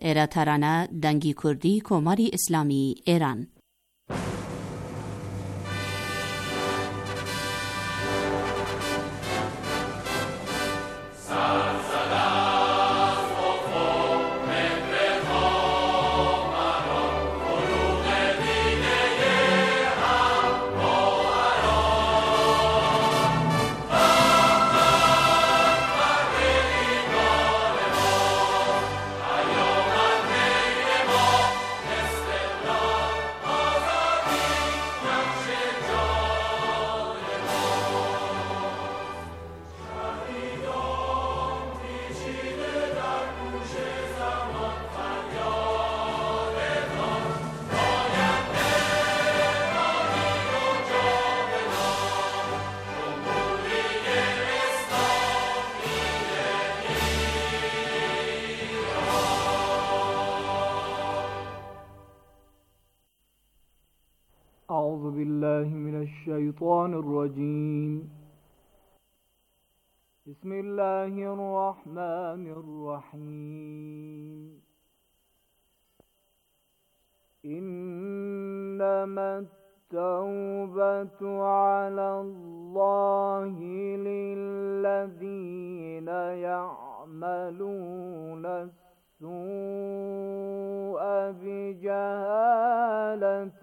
ایرا ترانه دنگی کردی کماری اسلامی ایران. أعوذ بالله من الشيطان الرجيم. بسم الله الرحمن الرحيم. إنما التوبة على الله للذين يعملون السوء بجهالة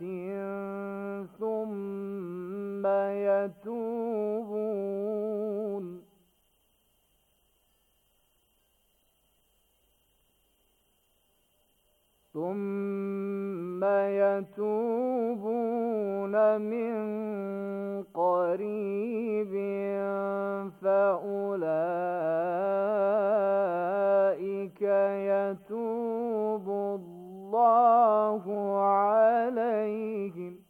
ثم يتوبون من قريب فأولئك يتوب الله عليهم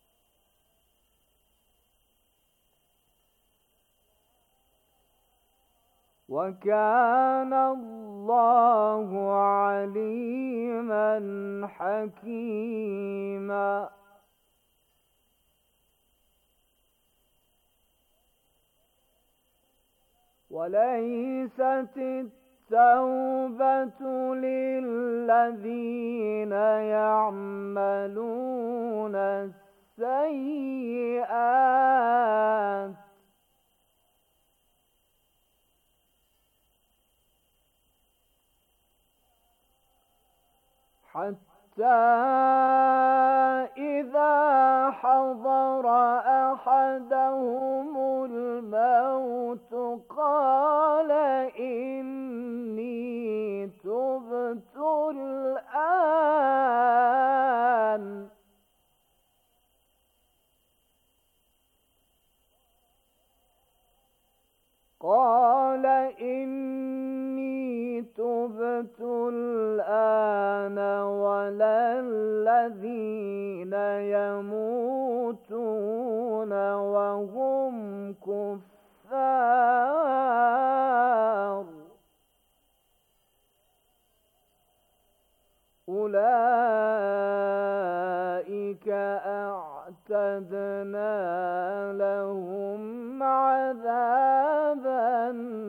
وكان الله عليما حكيما. وليست التوبة للذين يعملون السيئات حتى إذا حضر أحدهم الموت قال إني تبت الآن ولا الذين يموتون وهم كفار أولئك أعتدنا لهم عذابا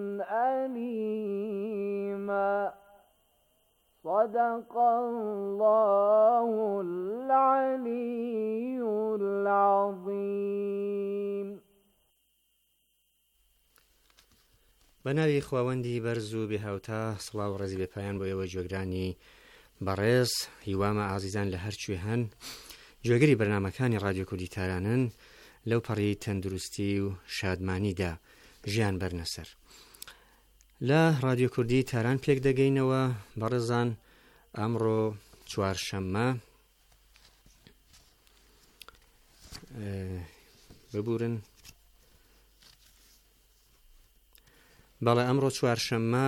أليما. صدق الله العلي العظيم. بەناوی خواوەندی بەرز و بێهاوتا سڵاو و ڕێزی بێپایان بۆ ئێوە گوێگرانی بەڕێز هیوامە ئازیزان لە هەرچوێ هەن گوێگەری بەرنامەکانی ڕادیۆ کوردی تارانن لەو پەڕی تەندروستی و شادمانیدا ژیان بەرنەسەر. لە ڕادیۆ کوردی تاران پێک دەگەینەوە بەڕێزان ئەمڕۆ چوارشەممە ببورن بەڵێ ئەمڕۆ چوارشەممە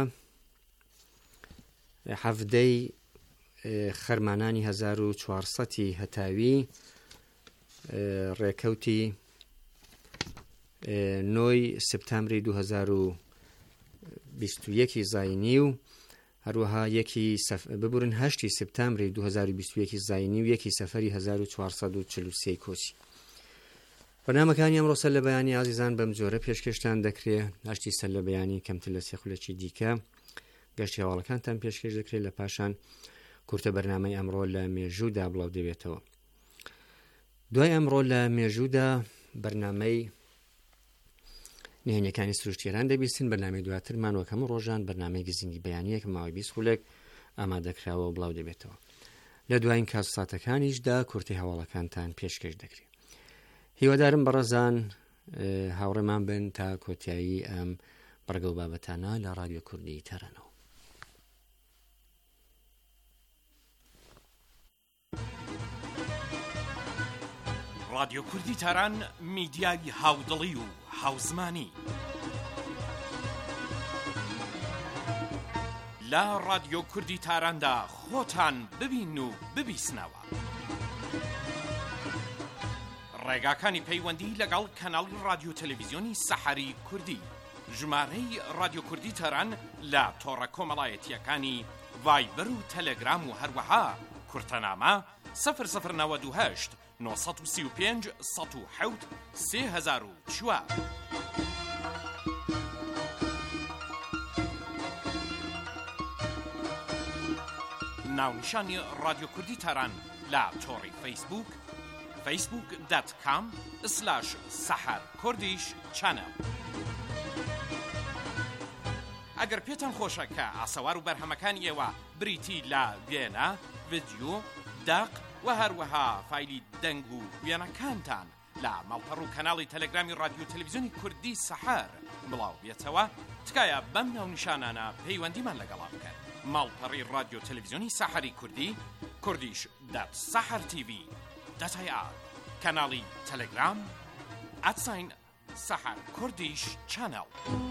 هەفتەی خەرمانانی 1400 هەتاوی ڕێکەوتی 9 سپتامبری 2021 زاینی و هەروەها ببورن 8 سپتامبری 2021 زاینی و 1 سەفەری 1443 کۆچی. بەرنامەکانی ئەمڕۆ سەر لە بەیانی ئازیزان بەم جۆرە پێشکەشتان دەکرێت. هەشتی سەر لە بەیانی کەمتر لە 3 خولەکی دیکە گەشتی هەواڵەکانتان پێشکەش دەکرێت، لە پاشان کورتە بەرنامەی ئەمڕۆ لە مێژوودا بڵاو دەبێتەوە. دوای ئەمڕۆ لە مێژوودا بەرنامەی نهێنیەکانی سروشتیێران دەبیستن. بەرنامەی دواترمان وەک هەموو ڕۆژان بەرنامەی گزینگی بەیانیەک ماوەی 20 خولێک ئامادەکراوە و بڵاو دەبێتەوە. لە دوایین کات ساتەکانیشدا کورتی هەواڵەکانتان پێشکەش دەکرێت. هیوادارم بەڕێزان هاوڕێمان بن تا کۆتایی ئەم بەڕگە و بابەتانە لە ڕادیۆ کوردی تەرەنەوە. رادیۆ کوردی تاران میدیای هاودڵی و هاوزمانی لە رادیۆ کوردی تاراندا خۆتان ببین و ببیسنەوە. ڕێگاکانی پەیوەندی لەگەڵ کەناڵی رادیۆ تەلەڤیزیۆنی سەحەری کوردی، ژمارەی رادیۆ کوردی تاران لە تۆڕە کۆمەڵایەتیەکانی ڤایبەر و تەلەگرام و هەروەها کورتەنامە 0098 935 107 3004. ناونیشانی رادیۆ کوردی تاران لە تۆڕی فەیسبوک facebook.com/saharkurdish channel. ئەگەر پێتان خۆشە کە ئاسەوار و بەرهەمەکانی ئێوە بریتی لە وێنە، ڤیدیۆ، داق و هەروەها فایلی دەنگ و وێنەکانتان لە ماڵپەڕ و کەناڵی تەلەگرامی رادیۆ تەلەڤیزیۆنی کوردی سەحەر بڵاو بێتەوە، تکایە بەم ناونیشانانە پەیوەندیمان لەگەڵا بکەن. ماڵپەڕی رادیۆ تەلەڤیزیۆنی سەحەری کوردی kurdish.sahartv.ir، کەناڵی تەلەگرام @saharkurdish channel.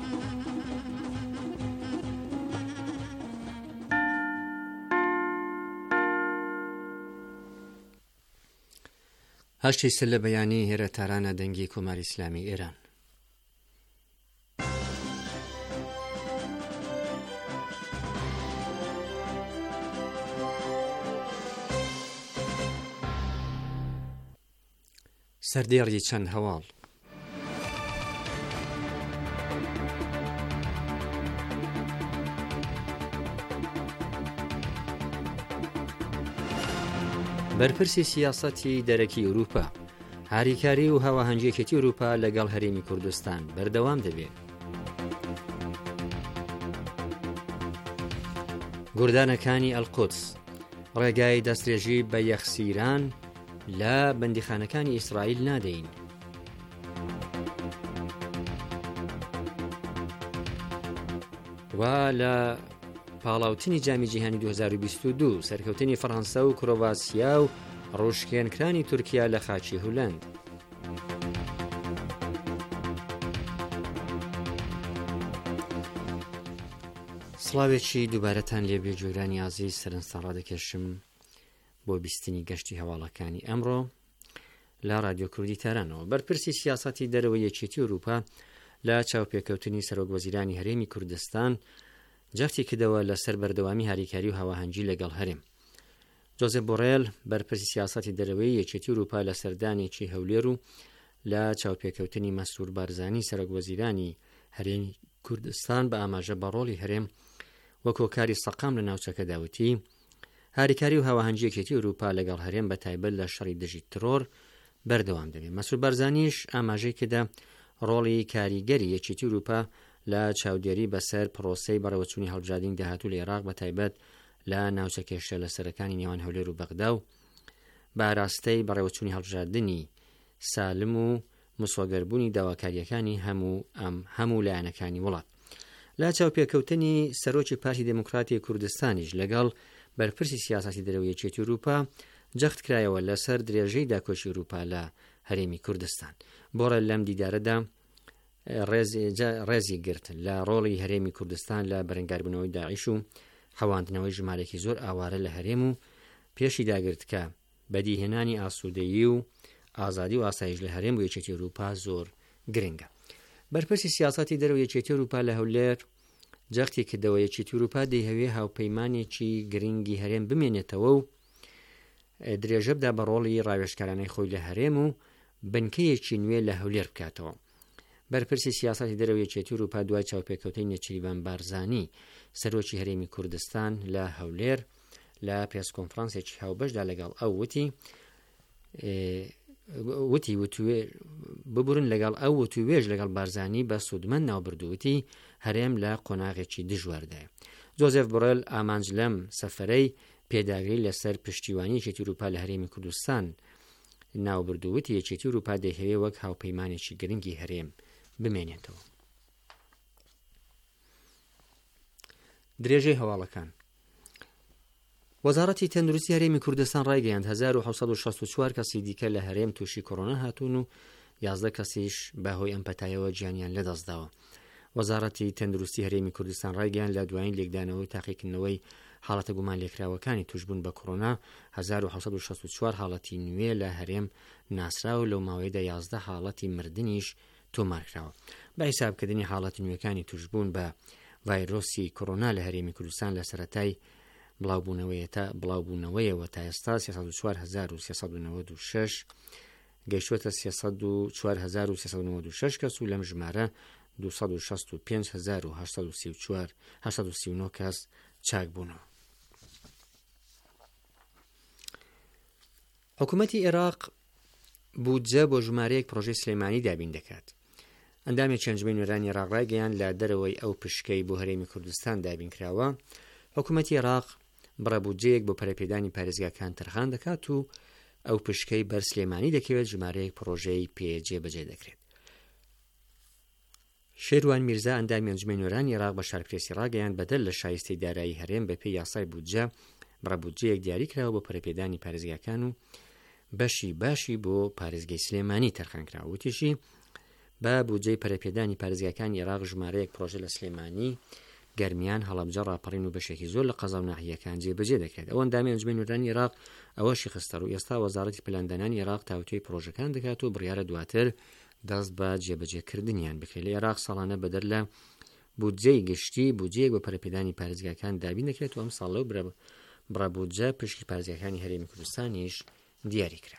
هەشتی سل لە بەیانی هێرە تارانە دەنگی کۆماری ئیسلامی ئێران. سەردێڕی چەند هەواڵ. بەرپرسی سیاسەتی دەرەکی ئەوروپا، هاریکاری و هاوەهەنگیەکەتی ئەوروپا لەگەڵ هەرێمی کوردستان بەردەوام دەبێت. گوردانەکانی ئەلقودس ڕێگای دەستێژی بە یەخسیران لە بەندیخانەکانی ئیسرائیل نادەین. و لە پاڵاوتنی جامی جیهانی 2022 سەرکەوتنی فەڕەنسا و کرۆڤاسیا و ڕۆژکێنکرانی تورکیا لە خاچی هۆلەند. سڵاوێکی دووبارەتان لێبێ جۆرانی ئازیز، سەرنجتان ڕادەکێشم بۆ بیستنی گەشتی هەواڵەکانی ئەمڕۆ لە رادیۆ کوردی تارانەوە. بەرپرسی سیاسەتی دەرەوە یەکێتی ئەوروپا لە چاوپێکەوتنی سەرۆکوەزیرانی هەرێمی کوردستان جەفتی کردەوە لەسەر بەردەوامی هاریکاری و هاوەهەنگی لەگەڵ هەرێم. جۆزێپ بۆڕێل بەرپرسی سیاسەتی دەرەوەی یەکێتی ئەوروپا لە سەردانێکی هەولێر و لە چاوپێکەوتنی مەسرور بارزانی سەرۆکوەزیرانی هەرێمی کوردستان بە ئاماژە بە ڕۆڵی هەرێم وەک هۆکاری سەقام لە ناوچەکە داوتی هاریکاری و هاوەهەنگی یەکێتی ئەوروپا لەگەڵ هەرێم بە تایبەت لە شەڕی دژی ترۆر بەردەوام دەبێت. مەسرور بارزانیش ئاماژەی کردە ڕۆڵی کاریگەری یەکێتی ئەوروپا لە چاودێری بەسەر پرۆسەی بەڕێوەچوونی هەڵبژاردنی داهاتوو لە عێراق بە تایبەت لە ناوچە کێشە لە سەرەکانی نێوان هەولێر و بەغدا و باراستەی بەڕێوەچوونی هەڵبژاردنی سالم و مسۆگەربوونی داواکاریەکانی هەموو لایەنەکانی وڵات. لە چاوپێکەوتنی سەرۆکی پارتی دموکراتی کوردستانیش لەگەڵ بەرپرسی سیاسەتی دەرەوەی یەکێتی ئەوروپا جەخت کرایەوە لەسەر درێژەی داکۆشی ئەوروپا لە هەرێمی کوردستان. بۆڕێل لەم دیدارەدا ڕێزی گرت لە ڕۆڵی هەرێمی کوردستان لە بەرەنگاربوونەوەی داعیش و حەواندنەوەی ژمارەی زۆر ئاوارە لە هەرێم و پێشی داگرت کە بەدیهێنانی ئاسوودەیی و ئازادی و ئاسایش لە هەرێم و یەکێتی ئەوروپا زۆر گرنگە. بەرپرسی سیاسەتی دەرەوە یەکێتی ئەوروپا لە هەولێر جەختی کردەوە یەکێتی ئەوروپا دەیهەوێ هاوپەیمانێکی گرنگی هەرێم بمێنێتەوە و درێژە بدا بە ڕۆڵی ڕاوێژکارانەی خۆی لە هەرێم و بنکەیەکی نوێ لە هەولێر بکاتەوە. بەرپرسی سیاسەتی دەرەوە یەکێتی ئەوروپا دوای چاوپێکەوتنی نێچیروان بارزانی سەرۆکی هەرێمی کوردستان لە هەولێر لە پرێسکۆنفرانسێکی هاوبەشدا لەگەڵ ئەو وتی ببورن لەگەڵ ئەو وتوێژ لەگەڵ بارزانی بە سوودمەند ناوبردووتی هەرێم لە قۆناغێکی دژواردایە. جۆزێف بۆڕێل ئامانج لەم سەفەرەی پێداگری لەسەر پشتیوانی یەکێتی ئەوروپا لە هەرێمی کوردستان ناوبردووتی یەکێتی ئەوروپا دەیهەوێت وەک هاوپەیمانێکی گرنگی هەرێم بمێنێتەوە. درێژەی هەواڵەکان. وەزارەتی تەندروستی هەرێمی کوردستان ڕایگەیاند 1764 کەسی دیکە لە هەرێم تووشی کۆڕۆنا هاتوون و 11 کەسیش بەهۆی ئەم پەتایەوە گیانیان لەدەستداوە. وەزارەتی تەندروستی هەرێمی کوردستان ڕایگەیاند لە دوایین لێکدانەوەی تاقیکردنەوەی حاڵەتە گومان لێکراوەکانی توشبوون بە کۆڕۆنا 1764 حاڵەتی نوێ لە هەرێم ناسراوە، لەو ماوەیەدا 11 حاڵەتی مردنیش تۆمارکراوە. بە حیسابکردنی حاڵەتی نوێەکانی توشبوون بە ڤایرۆسی کۆڕۆنا لە هەرێمی کوردستان لە سەرەتای بڵاوبوونەوەیەوە تا ئێستا 34396 گەیشتوەتە 34396 کەس و لەم ژمارە 265839 کەس چاک بوونەوە. حکوومەتی عێراق بودجە بۆ ژمارەیەک پرۆژەی سلێمانی دابین دەکات. ئەندامی چەنجمەی نوێرانی عێراق ڕایگەیاند لە دەرەوەی ئەو پشکەی بۆ هەرێمی کوردستان دابین کراوە. حکوومەتی عێراق بڕەبودجەیەک بۆ پەرەپێدانی پارێزگاکان تەرخان دەکات و ئەو پشکەی بەر سلێمانی دەکەوێت ژمارەیەک پرۆژەی جێبەجێ دەکرێت. شێروان میرزا ئەندامی ئەنجومەی نوێرانی عێراق بە شارپرێسی ڕاگەیاند بەدەر لە شایستەی دارایی هەرێم بەپێی یاسای بودجە بڕەبودجەیەک دیاری کراوە بۆ پەرەپێدانی پارێزگاکان و بەشی بۆ پارێزگای سلێمانی تەرخان کراوە. وتیشی بە بودجەی پەرەپێدانی پارێزگاکانی عێراق ژمارەیەک پرۆژە لە سلێمانی گەرمیان هەڵەبجە ڕاپەڕین و بەشێکی زۆر لە قەزا و ناحیەکان جێبەجێ دەکرێت. ئەوە ئەندامی ئەنجومەی نوێرانی عێراق ئەوەشی خستەر و ئێستا وەزارەتی پلاندانانی عێراق تاوتوێی پرۆژەکان دەکات و بڕیارە دواتر دەست بە جێبەجێکردنیان بکرێت. لە عێراق ساڵانە بەدەر لە بودجەی گشتی بودجەیەک بە پەرەپێدانی پارێزگاکان دابین دەکرێت و ئەم ساڵ لەو بڕەبودجە پشکی پارێزگاکانی هەرێمی کوردستانیش دیاری کرا.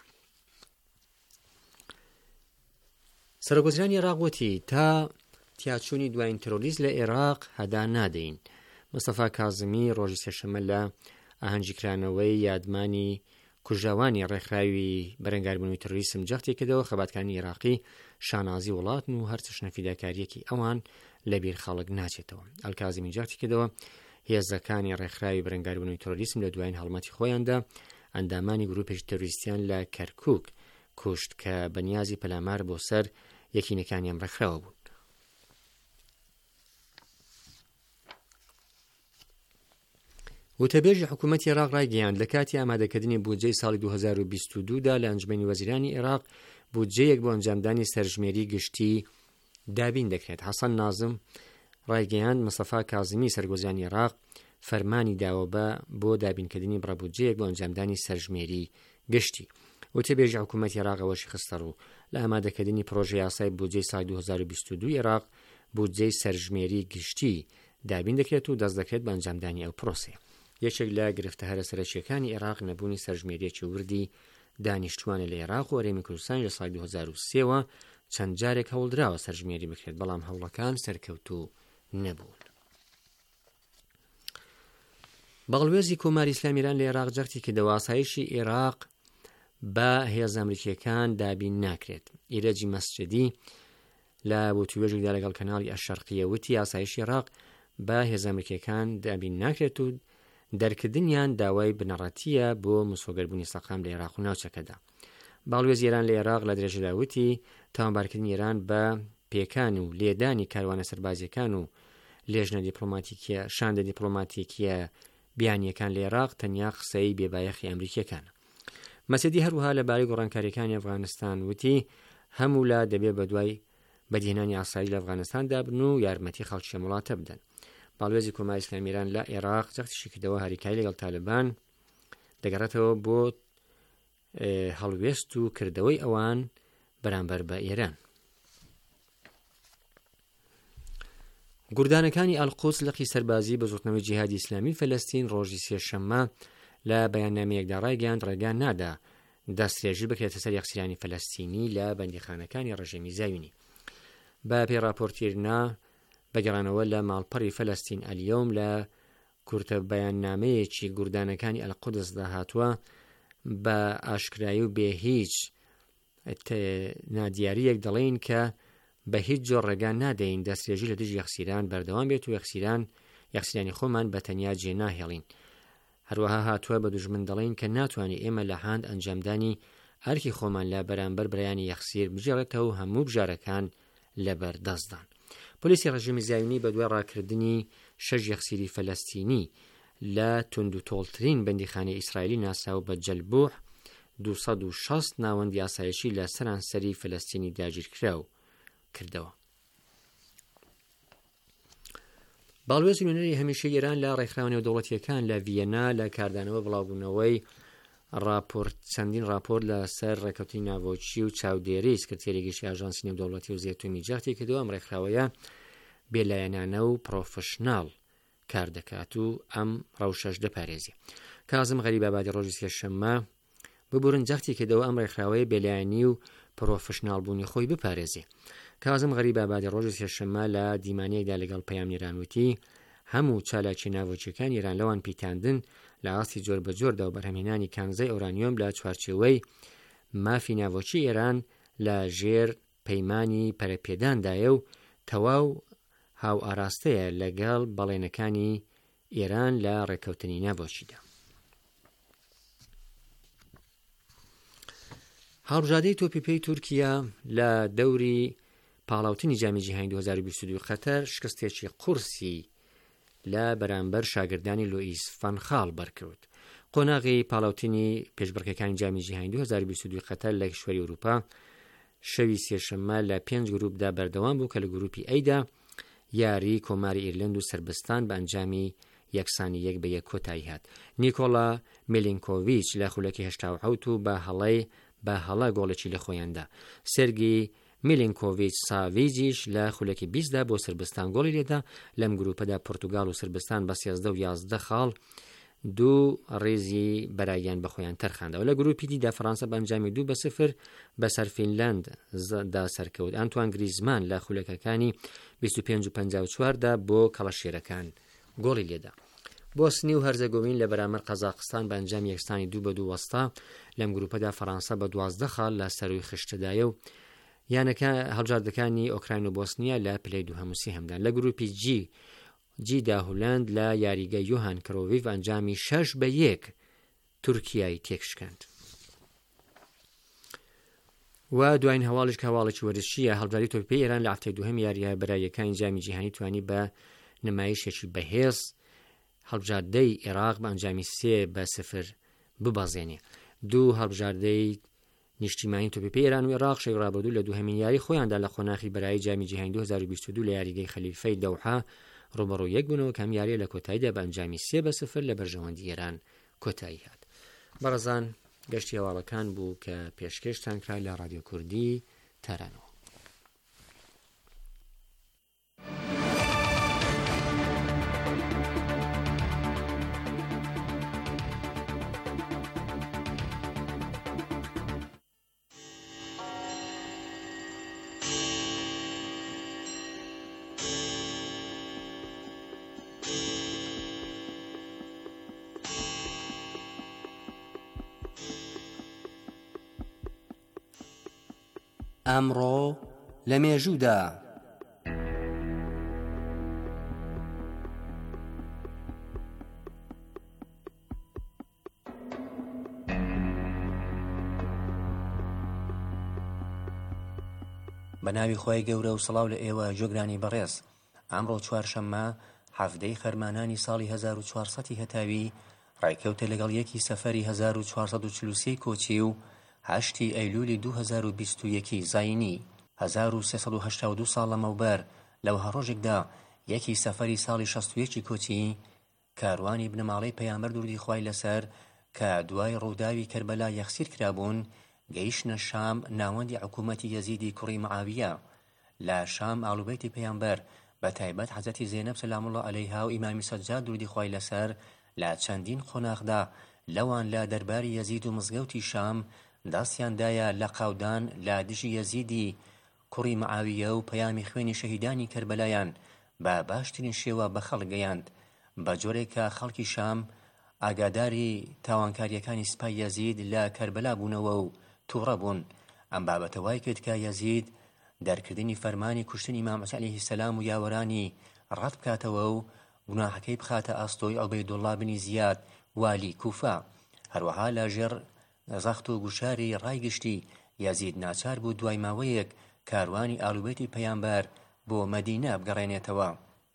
سەرۆکوەزیرانی عێراق وتی تا تیاچوونی دوایین تێرۆریزم لە عێراق هەدا نادەین. مستەفا کازمی ڕۆژی سێشەمە لە ئاهەنگیکرانەوەی یادمانی کوژاوانی ڕێکخراوی بەرەنگاربوونەوەی تێرۆریزم جەختی کردەوە. خەباتەکانی عێراقی شانازی وڵاتن و هەر چ نەفیداکاریەکی ئەوان لەبیر خەڵک ناچێتەوە. ئەلکازمی جەختی کردەوە هێزەکانی ڕێکخراوی بەرەنگاربوونەوەی تێرۆریزم لە دوایین هەڵمەتی خۆیاندا ئەندامانی گروپێکی تێرۆریستیان لە کەرکووک کوشت کە بەنیازی پەلامار بۆ سەر یەکینەکانیان ڕێکخراوە بوون. وتەبێژی حکوومەتی عێراق ڕایگەیاند لە کاتی ئامادەکردنی بودجەی ساڵی 2022دا لە ئەنجومەنی وەزیرانی عێراق بودجەیەک بۆ ئەنجامدانی سەرژمێری گشتی دابین دەکرێت. حەسەن نازم ڕایگەیاند مستەفا کازمی سەرگۆزیانی عێراق فەرمانی داوە بۆ دابینکردنی بڕەبودجەیەک بۆ ئەنجامدانی سەرژمێری گشتی. وتەبێژی حکوومەتی عێراق ئەوەشی خستەر و لە ئامادەکردنی پرۆژەی یاسای بودجەی ساڵی 2022 عێراق بودجەی سەرژمێری گشتی دابین دەکرێت و دەست دەکرێت بە ئەنجامدانی ئەو پرۆسەیە. یەکێک لە گرفتەهەرە سەرەکیەکانی عێراق نەبوونی سەرژمێریەکی وردی دانیشتوانە لە عێراق و هەرێمی کوردستان لە ساڵی 2023ەوە چەند جارێک هەوڵدراوە سەرژمێری بکرێت، بەڵام هەوڵەکان سەرکەوتوو نەبوون. بەڵێزی کۆماری ئیسلامی ئێران لە عێراق جەختی کردەوە ئاسایشی عێراق بە هێز ئەمریکیەکان دابین ناکرێت. ئیرەجی مەسجدی لە وتوێژێکدا لەگەڵ کەناڵی ئەشەرقیە وتی ئاسایشی عێراق بە هێز ئەمریکیەکان دابین ناکرێت و دەرکردنیان داوای بنەڕەتیە بۆ مسۆگەربوونی سەقام لە عێراق و ناوچەکەدا. باڵێزی ئێران لە عێراق لە درێژەدا وتی تاوانبارکردنی ئێران بە پێکان و لێدانی کاروانە سەربازیەکان و لێژنە دیپلۆماتیکیە شاندە دیپلۆماتیکیە بیانیەکان لە عێراق تەنیا قسەی بێبایەخی ئەمریکیەکانە. مەسیدی هەروەها لەبارەی گۆڕانکاریەکانی ئەفغانستان وتی هەموو لا دەبێت بە دوای بەدهێنانی ئاسایی لە ئەفغانستاندا بن و یارمەتی خەڵکی وڵاتە بدەن. باڵێزی کۆماری ئیسلامی ئێران لە عێراق جەختیشی کردەوە هەریکای لەگەڵ تالبان دەگەڕێتەوە بۆ هەڵوێست و کردەوەی ئەوان بەرامبەر بە ئێران. گوردانەکانی ئەلقودس لەقی سەربازی بە زوتنەوەی جیهادی ئیسلامی فەلەستین ڕۆژی سێشەممە لە بەیاننامەیەکدا ڕایگەیاند ڕێگان نادا دەستێژی بکرێتە سەر یەکسیرانی فەلەستینی لە بەندیخانەکانی ڕژێمی زاوینی. بە پێی راپۆرتیرنا بەگەڕانەوە لە ماڵپەڕی فەلەستین ئەلیۆم لە کورتە بەیاننامەیەکی گوردانەکانی ئەلقودسدا هاتووە بە ئاشکرایی و بێ هیچ نادیاریەک دەڵێن کە بە هیچ جۆر ڕێگان نادەین دەستێژی لە دژ یەخسیران بەردەوام بێت و یەخسیرانی خۆمان بە تەنیا جێ ناهێڵین. هەروەها هاتووە بە دوژمن دەڵێن کە ناتوانین ئێمە لە هاند ئەنجامدانی ئەرکی خۆمان لە بەرامبەر برایانی یەخسیر بژێڕێتەوە و هەموو بژارەکان لەبەر دەستدان. پۆلیسی ڕژیمی زیایونی بە دوای ڕاکردنی 6 یەخسیری فەلەستینی لە تونند و تۆڵترین بەندیخانەی ئیسرائیلی ناسا و بە جەلبوح 260 ناوەندی ئاسایشی لە سەرانسەری فەلەستینی داگیرکراو کردەوە. باڵوێزی نوێنەری هەمیشەی ئێران لە ڕێکخراوە نێودەوڵەتیەکان لە ڤیەنا لە کاردانەوە بڵاوبوونەوەی چەندین راپۆرت لە سەر ڕێکەوتی ناوۆچی و چاودێری سکرتێرێکیشی ئاژانسی نێودەوڵەتی و زیێتومی جەختی کردەوە. ئەم ڕێکخراوەیە بێلایەنانە و پرۆفشناڵ کار دەکات و ئەم ڕەوشەش دەپارێزی. کازم غەریبابادی ڕۆژی سێشەممە ببورن جەختی کردەوە ئەم ڕێکخراوەیە بێلایەنی و پرۆفشناڵ بوونی خۆی بپارێزی. کازم غەریبابادی ڕۆژی سێشەممە لە دیمانەیەکدا لەگەڵ پەیامنێران وتی هەموو چالاکی ناوچەکان ئێران لەوان پیتاندن لە ئاستی جۆر بە جۆردا و بەرهەمهێنانی کانزای ئۆرانیۆم لە چوارچێوەی مافی ناوچی ئێران لە ژێر پەیمانی پەرەپێداندایە و تەواو هاو ئاراستەیە لەگەڵ بەڵێنەکانی ئێران لە ڕێکەوتنی ناوچیدا. هەڵبژاردەی تۆپیپەی تورکیا لە دەوری پاڵاوتنی جامی جیهانی 2022 قەتەر شکستێکی قورسی لە بەرامبەر شاگردانی لۆئیس فانخاڵ بەرکەوت. قۆناغی پاڵاوتنی پێشبڕکەکانی جامی جیهانی 2022 قەتەر لە کشوەری ئەوروپا شەوی سێشەممە لە 5 گروپدا بەردەوام بوو کە لە گروپی ئەیدا یاری کۆماری ئیرلند و سربستان بە ئەنجامی یەکسانیەک بە یەک کۆتایی هات. نیکۆلا میلینکۆڤیچ لە خولەکی 87 و بە هەڵا گۆڵێکی لە خۆیاندا. سێرگی میلینکۆڤیچ ساڤیجیش لە خولەکی 20دا بۆ سربستان گۆڵی لێدا. لەم گروپەدا پورتوگال و سربستان بە 13 و 11 خاڵ دوو ڕێزی بەرایان بە خۆیان تەرخاندەوە. لە گروپی دیدا فەڕەنسا بە ئەنجامی 2-0 بەسەر فینلانددا سەرکەوت. ئانتوان گریزمان لە خولەکەکانی 25 و 54دا بۆ کەڵەشێرەکان گۆڵی لێدا. بۆسنی و هەرزەگۆڤین لە بەرامبەر قەزاقستان بە ئەنجامی یەکسانی 2-2 وەستا. لەم گروپەدا فەڕەنسا بە 12 خاڵ لە سەروی خشتدایە و یانەکە هەڵبژاردەکانی ئۆکراین و بۆسنیا لە پلەی دووهەموسی هەمدان. لە گروپی جیدا هۆلەند لە یاریگە یۆهان کرۆڤیڤ ئەنجامی 6-1 تورکیای تێکشکاند. و دوایین هەواڵش کە هەواڵێکی وەرزشیە هەڵبژاردەی تۆپیپەی ئێران لە هەفتەی دووهەمی یاریە بەرایەکانی جامی جیهانی توانی بە نمایشێکی بەهێز هەڵبژاردەی عێراق بە ئەنجامی 3-0 ببەزێنێ. دوو هەڵبژاردەی نیشتیمانی تۆپیپەی ئێران و عێراق شەوی ڕابردوو لە دووهەمین یاری خۆیاندا لە خۆناخی بەرایی جامی جیهانی 2022 لە یاریگەی خەلیفەی دەوحا ڕوبەڕوو یەک بوونەوە کەم یاریە لە کۆتاییدا بە ئەنجامی 3-0 لە بەرژەوەندی ئێران کۆتایی هات. بەڕێزان گەشتی هەواڵەکان بوو کە پێشکەشتان کرا لە ڕادیۆ کوردی تارانەوە. ئەمڕۆ لە مێژوودا بە ناوی خۆی گەورە و سڵاو لە ئێوە جۆگرانی بەڕێز. ئەمڕۆ چوارشەممە هەفتەی خەرمانانی ساڵی 1400 هەتاوی ڕایکەوتە لەگەڵ یەکی سەفەری 1443 کۆچی و 8 ئەیلولی 2021 زاینی 1382 ساڵ لەمەوبەر لەو هەڕۆژێکدا یەکی سەفەری ساڵی 61 کۆچی کاروانی بنەماڵەی پەیامبەر دوردی خوای لەسەر کە دوای ڕووداوی کەربەلا یەخسیر کرابوون گەیشتنە شام ناوەندی حکوومەتی یەزیدی کوڕی معاویە. لە شام ئاڵوبەیتی پەیامبەر بە تایبەت حەزەتی زێنەب سەلام الله عەلەیها و ئیمامی سەجاد دوردی خوای لەسەر لە چەندین خۆناغدا لەوان لە دەرباری یەزید و مزگەوتی شام داستیاندایە لە قاودان لە دژی یەزیدی کوڕی معاویە و پەیامی خوێنی شەهیدانی کەربەلایان بە باشترین شێوە بە خەڵک گەیاند. بە جۆرێکە خەڵکی شام ئاگاداری تاوانکاریەکانی سپای یەزید لە کەربەلا بوونەوە و تووڕە بوون. ئەم بابەتە وای کرد کە یەزید دەرکردنی فەرمانی کوشتنی ئیمام حوسێن عەلەیهی سەلام و یاوەرانی ڕەت بکاتەوە و گوناحەکەی بخاتە ئاستۆی عوبەیدوڵڵا بنی زیاد والی کوفە. هەروەها لە ژێر زەخت و گوشاری ڕایگشتی یەزید ناچار بوو دوای ماوەیەک کاروانی ئاڵوبەیتی پەیامبەر بۆ مەدینە بگەڕێنێتەوە.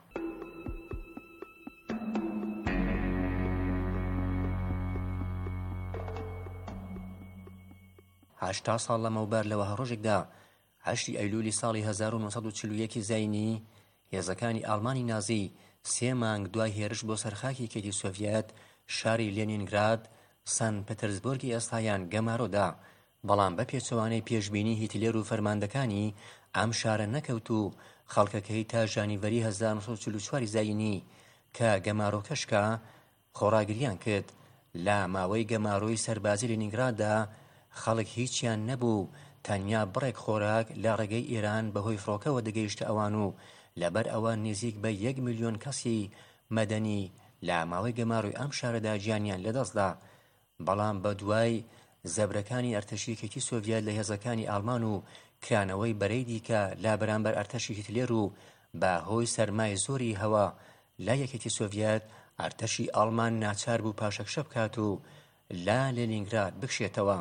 هەشتا ساڵ لەمەوبەر لەوە ڕۆژێکدا 8 ئەیلولی ساڵی 1941 زاینی هێزەکانی ئاڵمانی نازی 3 مانگ دوای هێرش بۆ سەرخاکی کێتی سۆڤیەت شاری لێنینگراد سان پێترزبۆرگی ئێستایان گەمارۆدا. بەڵام بە پێچەوانەی پێشبینی هیتلێر و فەرماندەکانی ئەم شارە نەکەوت و خەڵکەکەی تا ژانیڤەری 1944 زاینی کە گەمارۆکەشکە خۆڕاگریان کرد. لە ماوەی گەمارۆی سەربازی لێنینگراددا خەڵک هیچیان نەبوو، تەنیا بڕێک خۆراک لە ڕێگەی ئێران بەهۆی فڕۆکەوە دەگەیشتە ئەوان و لەبەر ئەوە نزیک بە 1 ملیۆن کەسی مەدەنی لە ماوەی گەماڕۆی ئەم شارەدا گیانیان لەدەستدا. بەڵام بە دوای زەبرەکانی ئەرتەشی کێتی سۆڤیەت لە هێزەکانی ئاڵمان و کرانەوەی بەرەی دیکە لا بەرامبەر ئەرتەشی هیتلێر و بە هۆی سەرمای زۆری هەوا لا یەکێتی سۆڤیەت ئەرتەشی ئاڵمان ناچار بوو پاشەکشە بکات و لا لێنینگراد بکشێتەوە.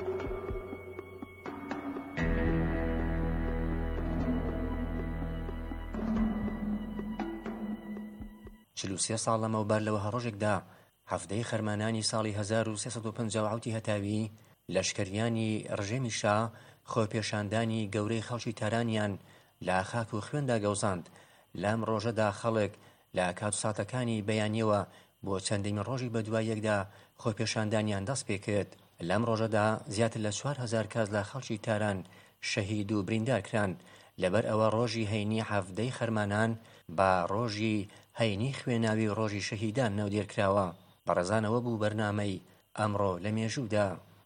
43 ساڵ لەمەوبەر لەوە ڕۆژێکدا هەفتەی خەرمانانی ساڵی 1357 هەتاوی لەشکریانی ڕژێمی شا خۆپێشاندانی گەورەی خەڵکی تارانیان لە خاک و خوێندا گەوزاند. لەم ڕۆژەدا خەڵک لە کات و ساتەکانی بەیانیەوە بۆ چەندەمین ڕۆژی بە دوای یەکدا خۆپێشاندانیان دەست پێ کرد. لەم ڕۆژەدا زیاتر لە 4000 کەس لە خەڵکی تاران شەهید و بریندار کران. لەبەر ئەوە ڕۆژی هەینی هەفتەی خەرمانان بە ڕۆژی هەینی خوێناوی ڕۆژی شەهیدان ناودێرکراوە. بەڕێزانەوە بوو بەرنامەی ئەمڕۆ لە مێژوودا.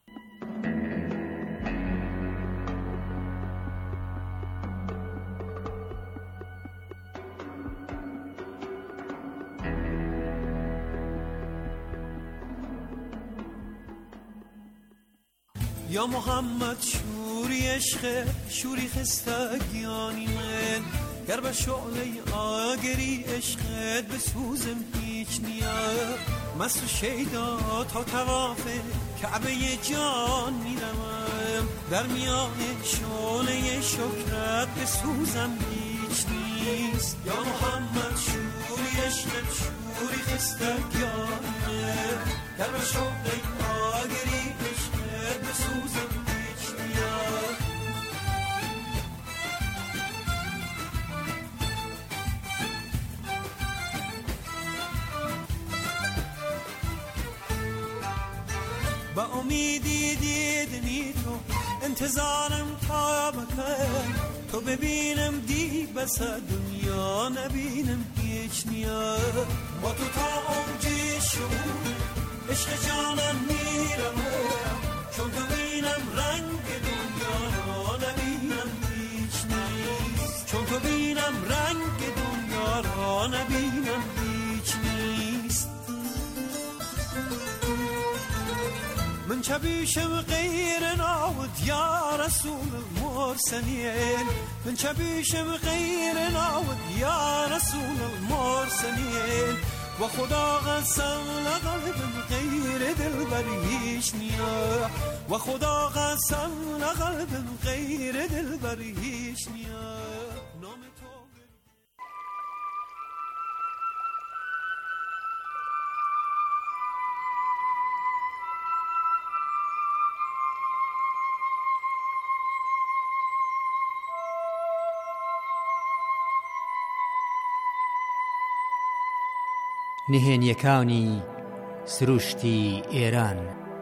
یا محمد شوری عشق شوری خستگیانی من گر به شعله آگری عشقت بسوزم هیچ نیاد مست و شیدا تا طواف کعبه جان میرم در میان شعله شکرت بسوزم هیچ نیست. یا محمد شوری عشقت شوری خستگیانی من گر به شعله آگری عشقت بسوزم هیچ نیاد. با امیدی دیدنی تو انتظارم تا بکن تو ببینم دی بس دنیا نبینم هیچ نیاد. با تو تا اونجی شد عشق جانم میرم چون تو بینم رنگ دنیا را نبینم هیچ نیست. چون تو بینم رنگ دنیا را نبینم هیچ نیست. من چبیشم غیر ناود یا رسول المرسلین من چبیشم غیر ناود یا رسول المرسلین و خدا قسم لقلبم غیر دلبر هیچ نیا و خدا قسم لقلبم غیر دلبر هیچ نیا. نهێنیەکانی سروشتی ئێران.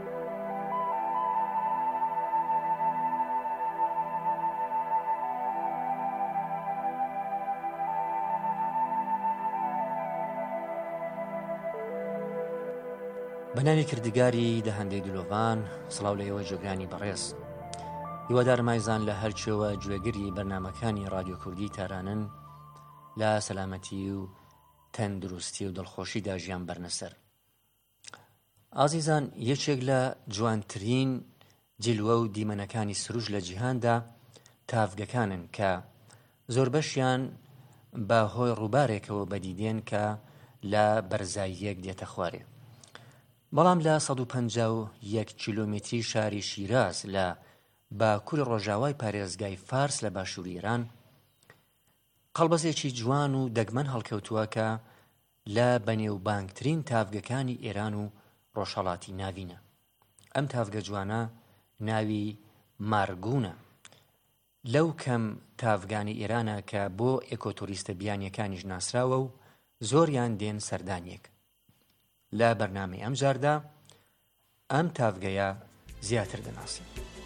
بەناوی کردگاری دەهەندەی دلۆڤان سڵاو لە ئێوە جۆگرانی بەڕێز. هیوادارمایزان لە هەرچێوە گوێگری بەرنامەکانی رادیۆ کوردی تارانن لە سەلامەتی و تەندروستی و دڵخۆشیدا ژیان بەرنەسەر. ئازیزان، یەکێک لە جوانترین جلوە و دیمەنەکانی سروش لە جیهاندا تافگەکانن کە زۆر بەشیان بە هۆی ڕووبارێکەوە بەدیدێن کە لە بەرزاییەک دێتە خوارێ. بەڵام لە 151 کیلۆمتری شاری شیراز لە باکووری ڕۆژاوای پارێزگای فارس لە باشووری ئێران قەڵبەزێکی جوان و دەگمەن هەڵکەوتووە کە لە بەنێوبانگترین تافگەکانی ئێران و ڕۆژهەڵاتی ناوینە. ئەم تافگە جوانە ناوی مارگونە. لەو کەم تافگانی ئێرانە کە بۆ ئێکۆتوریستە بیانیەکانیش ناسراوە و زۆریان دێن سەردانیەک. لە بەرنامەی ئەم جاردا ئەم تافگەیە زیاتر دەناسین.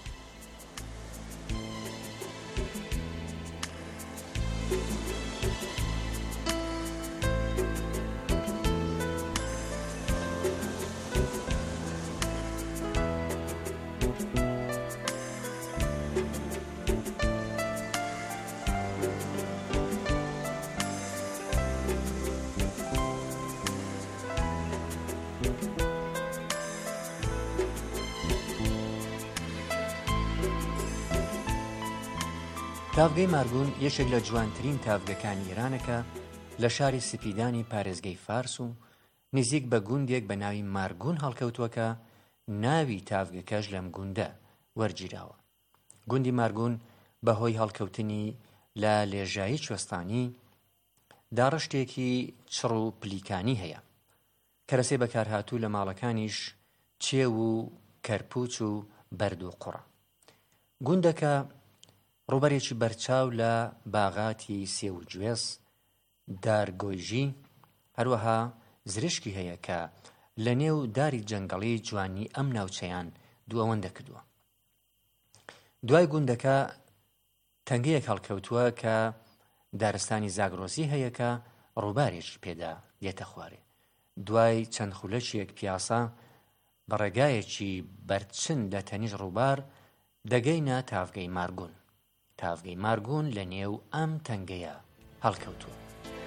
تافگەی مارگون یەکێک لە جوانترین تافگەکانی ئێرانەکە لە شاری سپیدانی پارێزگای فارس و نزیک بە گوندێک بە ناوی مارگون هەڵکەوتووەکە ناوی تافگەکەش لەم گوندە وەرگیراوە. گوندی مارگون بەهۆی هەڵکەوتنی لە لێژایی کوێستانی داڕشتێکی چڕ و پلیکانی هەیە. کەرەسێ بەکارهاتوو لە ماڵەکانیش چێو و کەرپوچ و بەرد و قوڕە. گوندەکە ڕوبەرێکی بەرچاو لە باغاتی سێو و گوێس، دارگۆیژی، هەروەها زرشکی هەیە کە لە نێو داری جەنگەڵی جوانی ئەم ناوچەیان دووەوەندە کردووە. دوای گوندەکە تەنگەیەک هەڵکەوتووە کە دارستانی زاگرۆزی هەیە کە ڕووبارێکی پێدا دێتە خوارێ. دوای چەند خولەکێک پیاسە بە ڕێگایەکی بەرچن لە تەنیژ ڕووبار دەگەینە تافگەی مارگون. تافگەی مارگون لە نێو ئەم تەنگەیە هەڵکەوتووە.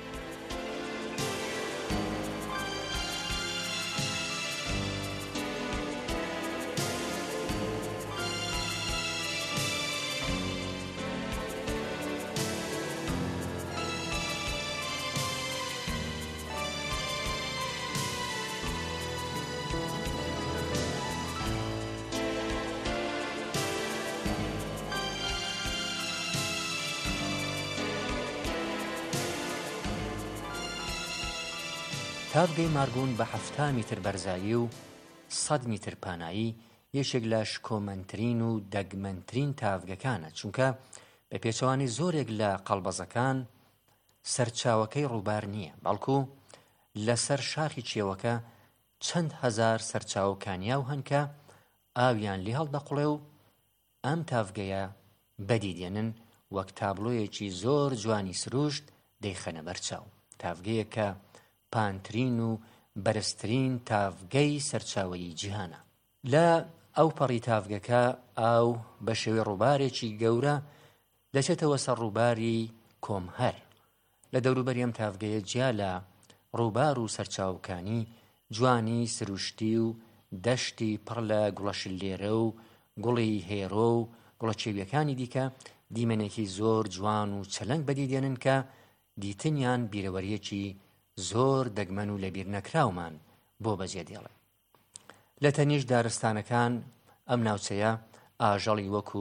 تافگەی مارگون بە 70 میتر بەرزایی و 100 میتر پانایی یەکێک لە شکۆمەندترین و دەگمەنترین تافگەکانە، چونکە بە پێچەوانی زۆرێک لە قەڵبەزەکان سەرچاوەکەی ڕووبار نییە، بەڵکو لەسەر شاخی چێوەکە چەند هەزار سەرچاو کانیاو هەن کە ئاویان لێ هەڵدەقوڵێ و ئەم تافگەیە بەدیدێنن وەک تابلۆیەکی زۆر جوانی سروشت دەیخەنە بەرچاو. تافگەیە کە پانترین و بەرزترین تافگەی سەرچاوەی جیهانە. لە ئەو پەڕی تافگەکە ئاو بە شێوەی ڕووبارێکی گەورە دەچێتەوە سەر ڕووباری کۆمهەر. لە دەوروبەری ئەم تافگەیە جیا لە ڕووبار و سەرچاوەکانی جوانی سروشتی و دەشتی پڕ لە گوڵەشلێرە و گوڵی هێرۆ و گوڵەچێویەکانی دیکە دیمەنێکی زۆر جوان و چەلەنگ بەدیدێنن کە دیتنیان بیرەوەریەکی زۆر دەگمەن و لەبیر نەکراومان بۆ بەجێ دێڵێ. لە تەنیش دارستانەکان ئەم ناوچەیە ئاژەڵی وەکو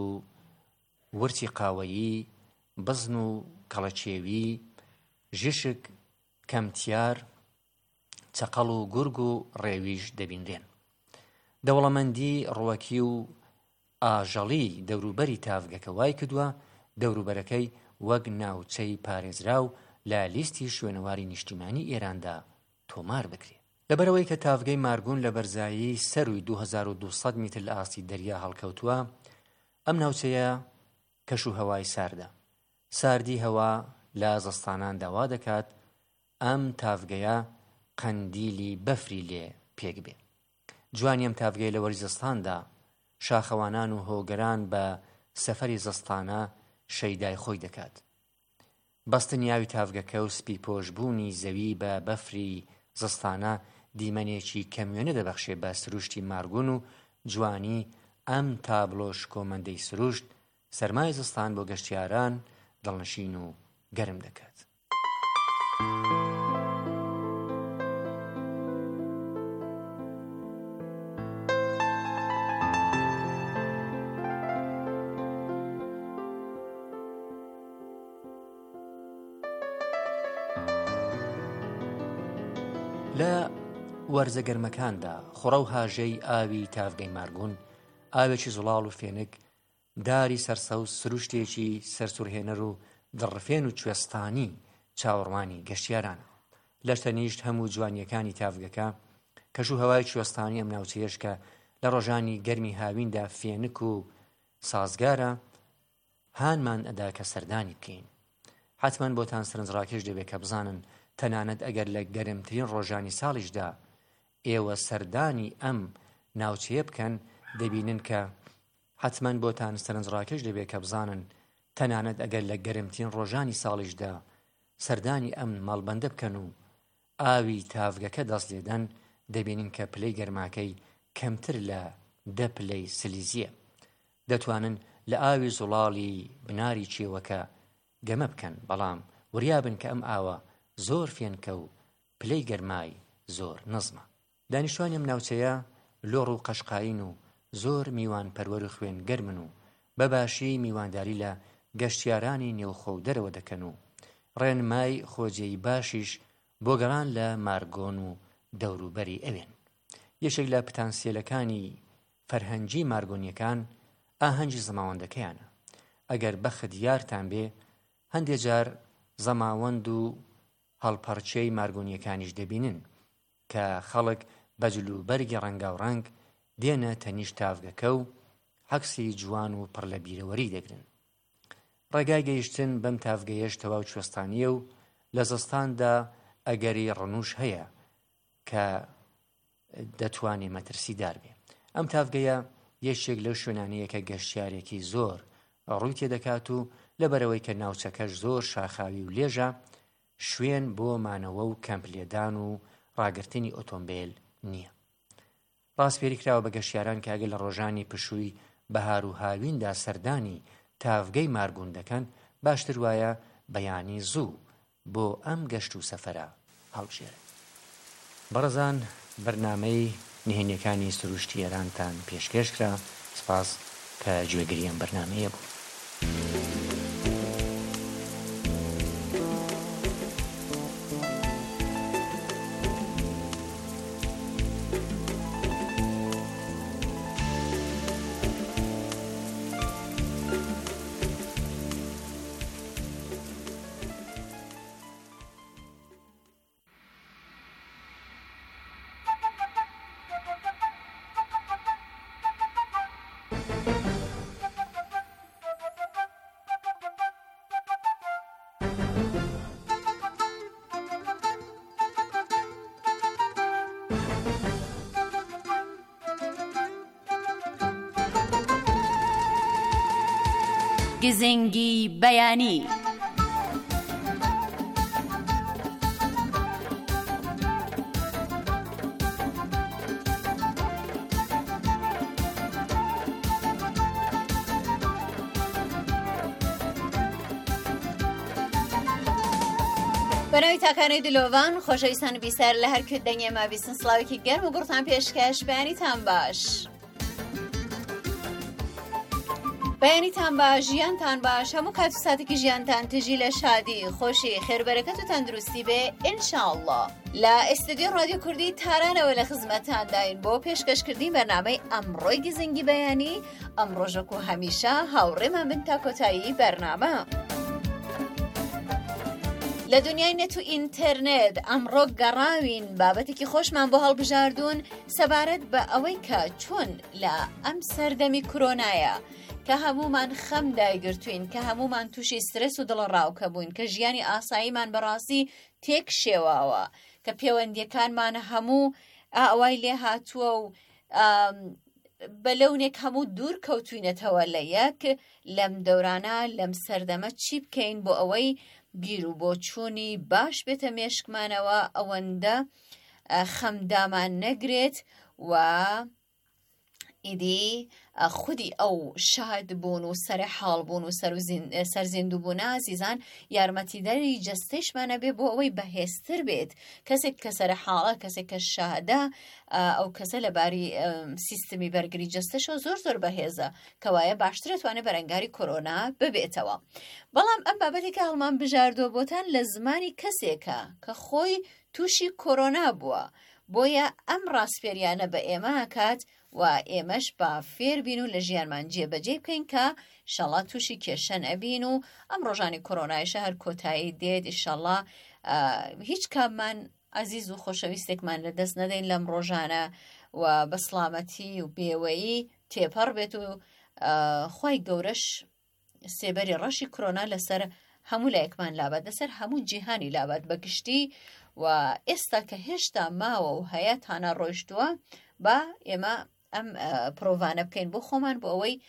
ورچی قاوەیی، بزن و کەڵەچێوی، ژشک، کەمتیار، چەقەڵ و گورگ و ڕێویش دەبیندرێن. دەوڵەمەندی ڕووەکی و ئاژەڵی دەوروبەری تافگەکە وای کردووە دەوروبەرەکەی وەک ناوچەی پارێزرا و لە لیستی شوێنەواری نیشتیمانی ئێراندا تۆمار بکرێت. لەبەرەوەی کە تافگەی مارگون لە بەرزایی سەروی 2200 میتر لە ئاستی دەریا هەڵکەوتووە، ئەم ناوچەیە کەش و هەوای ساردە. ساردی هەوا لە زستانان داوا دەکات ئەم تافگەیە قەندیلی بەفری لێ پێک بێ. جوانی ئەم تافگەی لە وەری زستاندا شاخەوانان و هۆگەران بە سەفەری زستانە شەیدای خۆی دەکات. بەستن یاوی تافگەکە و سپی پۆشبوونی زەوی بە بەفری زستانە دیمەنێکی کەمیۆنە دەبەخشێ بە سروشتی مارگون و جوانی ئەم تابلۆش کۆمەندەی سروشت سەرمای زستان بۆ گەشتیاران دڵنشین و گەرم دەکات. لە وەرزە گەرمەکاندا خوڕە و هاژەی ئاوی تافگەی مارگون ئاوێکی زوڵاڵ و فێنک داری سەرسە و سروشتێکی سەرسوورهێنەر و دڕفێن و کوێستانی چاوەڕوانی گەشتیارانە. لەش تەنیشت هەموو جوانیەکانی تافگەکە کەژوو هەوای کوێستانی ئەم ناوچەیەش کە لە ڕۆژانی گەرمی هاویندا فێنک و سازگارە هانمان ئەدا کە سەردانی بکەین. حتمەن بۆتان سەرنجڕاکێش دەبێت کە بزانن تەنانەت ئەگەر لە گەرمترین ڕۆژانی ساڵیشدا ئێوە سەردانی ئەم ناوچەیە بکەن دەبینن کە حتمەن بۆتان سەرنجڕاکێش دەبێت کە بزانن تەنانەت ئەگەر لە گەرمترین ڕۆژانی ساڵیشدا سەردانی ئەم ماڵبەندە بکەن و ئاوی تافگەکە دەست لێدەن دەبینن کە پلەی گەرماکەی کەمتر لە 10 پلەی سلیزیە. دەتوانن لە ئاوی زوڵاڵی بناری چێوەکە گەمە بکەن بەڵام وریابن کە ئەم ئاوە زۆر فێنکە و پلەی گەرمای زۆر نزمە. دانیشتوانی ئەم ناوچەیە لۆڕ و قەشقاین و زۆر میوان پەروەر و خوێن گەرمن و بەباشی میوانداری لە گەشتیارانی نێوخۆ و دەرەوە دەکەن و ڕێنمای خۆجێی باشیش بۆ گەڕان لە مارگۆن و دەوروبەری ئەوێن. یەکێک لە پتانسیێلەکانی فەرهەنگی مارگۆنیەکان ئاهەنگی زەماوەندەکەیانە. ئەگەر بەخت یارتان بێ هەندێک جار زەماوەند و هەڵپەرچەی مارگۆنیەکانیش دەبینن کە خەڵک بەجل و بەرگی ڕەنگا و ڕەنگ دێنە تەنیشت تافگەکە و عەکسی جوان و پڕ لە بیرەوەری دەگرن. ڕێگای گەیشتن بەم تافگەیەش تەواو کوێستانیە و لە زستاندا ئەگەری ڕنوش هەیە کە دەتوانێ مەترسیدار بێ. ئەم تافگەیە یەکێک لەو شوێنانەیە کە گەشتیارێکی زۆر ڕووی تێدەکات و لەبەرەوەی کە ناوچەکەش زۆر شاخاوی و لێژە شوێن بۆ مانەوە و کەمپلێدان و ڕاگررتنی ئۆتۆمبیل نییە. ڕاستپێری کراوە بە گەشتیاران کە ئەگەر لە ڕۆژانی پشووی بەهار و هاویندا سەردانی تافگەی مارگون دەکەن باشتر وایە بەیانی زوو بۆ ئەم گەشت و سەفەرە هەڵبژێرن. بەڕێزان بەرنامەی نهێنیەکانی سروشتی ئێرانتان پێشکەش کرا. سپاس کە گوێگری ئەم بەرنامەیە بوو. گزنگی بەیانی. بەناوی تاکانەی دلۆڤان خۆشەویستان بیسەر لە هەر کوێ دەنگێ مابیستن سڵاوێکی گەرم و گوڕتان پێشکەش بەیانیتان باش. بەیانیتان باش، ژیانتان باش، هەموو کات و ساتێکی ژیانتان تژی لە شادی، خۆشی، خێربەرەکەت و تەندروستی بێ ئینشاءالله. لە ئێستودیۆ ڕادیۆ کوردی تارانەوە لە خزمەتانداین بۆ پێشکەشکردنی بەرنامەی ئەمڕۆی گزنگی بەیانی. ئەم ڕۆژەک و هەمیشە هاوڕێمان بن تا کۆتایی بەرنامە. لە دنیای نێت و ئینتەرنێت ئەمڕۆ گەڕاوین بابەتێکی خۆشمان بۆ هەڵبژاردوون سەبارەت بە ئەوەی کە چۆن لە ئەم سەردەمی کۆرۆنایە کە هەمومان خەم دایگرتوین، کە هەمومان تووشی سترس و دڵڕاوکە بووین، کە ژیانی ئاساییمان بەڕاستی تێک شێواوە، کە پەیوەندیەکانمان هەموو ئاوای لێ هاتووە و بە لەونێک هەموو دوور کەوتوینەتەوە لە یەک لەم دەورانە لەم سەردەمە چی بکەین بۆ ئەوەی بیر و بۆچوونی باش بێتە مێشکمانەوە ئەوەندە خەمدامان نەگرێت و ئیدی خودی ئەو شاد بوون و سەرە حاڵ بوون و سەرزیندوو بوون ئازیزان یارمەتیدەری جەستەیشمانە بێ بۆ ئەوەی بەهێزتر بێت کەسێک کە سەرە حاڵە کەسێک کە شادە ئەو کەسە لەباری سیستمی بەرگری جەستەشەوە زۆر بەهێزە کەوایە باشتر دەتوانێت بەرەنگاری کۆرۆنا ببێتەوە. بەڵام ئەم بابەتێکە هەڵمان بژاردووە بۆتان لە زمانی کەسێکە کە خۆی تووشی کۆرۆنا بووە بۆیە ئەم ڕاستپێریانە بە ئێمە کات و ئێمەش با فێر بین و لە ژیانمان جێبەجێ بکەین کە ئینشاڵڵا تووشی کێشە نەبین و ئەم ڕۆژانی کۆرۆنایشە هەر کۆتایی دێت ئینشاڵڵا هیچ کاممان عەزیز و خۆشەویستێکمان لەدەست نەدەین لەم ڕۆژانە و بە سڵامەتی و بێوەیی تێپەڕ بێت و خوای گەورەش سێبەری ڕەشی کۆرۆنا لەسەر هەموو لایەکمان لابات لەسەر هەموو جیهانی لابات بەگشتی و ئێستا کە هێشتا ماوە و هەیەتانە ڕۆیشتووە با ئێمە ئەم پرۆڤانە بکەین بۆ خۆمان بۆ ئەوەی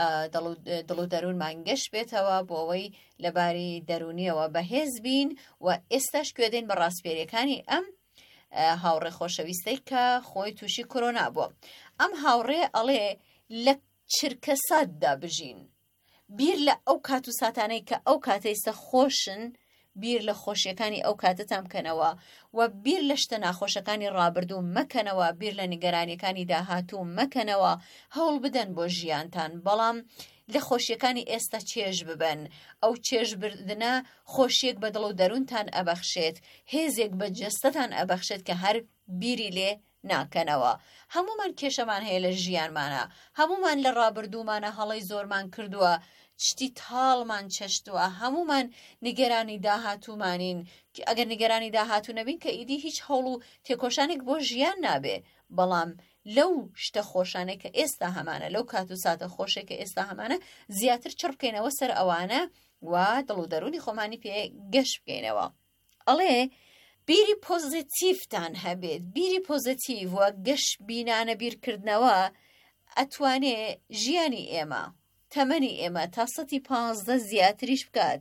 دڵ و دەروونمان گەشت بێتەوە بۆ ئەوەی لەباری دەرونیەوە بەهێز بین و ئێستاش گوێدەین بە ڕاستپێریەکانی ئەم هاوڕێ خۆشەویستەی کە خۆی تووشی کۆرۆنا بووە. ئەم هاوڕێ ئەڵێ لە چرکە ساددا بژین بیر لە ئەو کات و ساتانەی کە ئەو کاتەیستە خۆشن بیر لە خۆشیەکانی ئەو کاتتان بکەنەوە و بیر لە شتە ناخۆشەکانی ڕابردوو مەکەنەوە بیر لە نیگەرانیەکانی داهاتوو مەکەنەوە هەوڵ بدەن بۆ ژیانتان بەڵام لە خۆشیەکانی ئێستا چێژ ببن ئەو چێژ بردنە خۆشیەک بە دڵ و دەروونتان ئەبەخشێت هێزێک بە جەستەتان ئەبەخشێت کە هەر بیری لێ ناکەنەوە. هەمومان کێشەمان هەیە لە ژیانمانە هەمومان لە ڕابردوومانە هەڵەی زۆرمان کردووە شتی تاڵمان چەشتووە هەمومان نیگەرانی داهاتوومانین ئەگەر نیگەرانی داهاتوو نەبین کە ئیدی هیچ هەوڵ و تێکۆشانێک بۆ ژیان نابێ بەڵام لەو شتە خۆشانێک کە ئێستا هەمانە لەو کات و ساتە خۆشێک کە ئێستا هەمانە زیاتر چڕ بکەینەوە سەر ئەوانە و دڵ و دەرونی خۆمانی پێ گەشت بکەینەوە. ئەڵێ بیری پۆزیتیڤتان هەبێت بیری پۆزیتیڤ و گەشت بینانە بیرکردنەوە ئەتوانێ ژیانی ئێمە تەمەنی ئێمە تا 15 زیاتریش بکات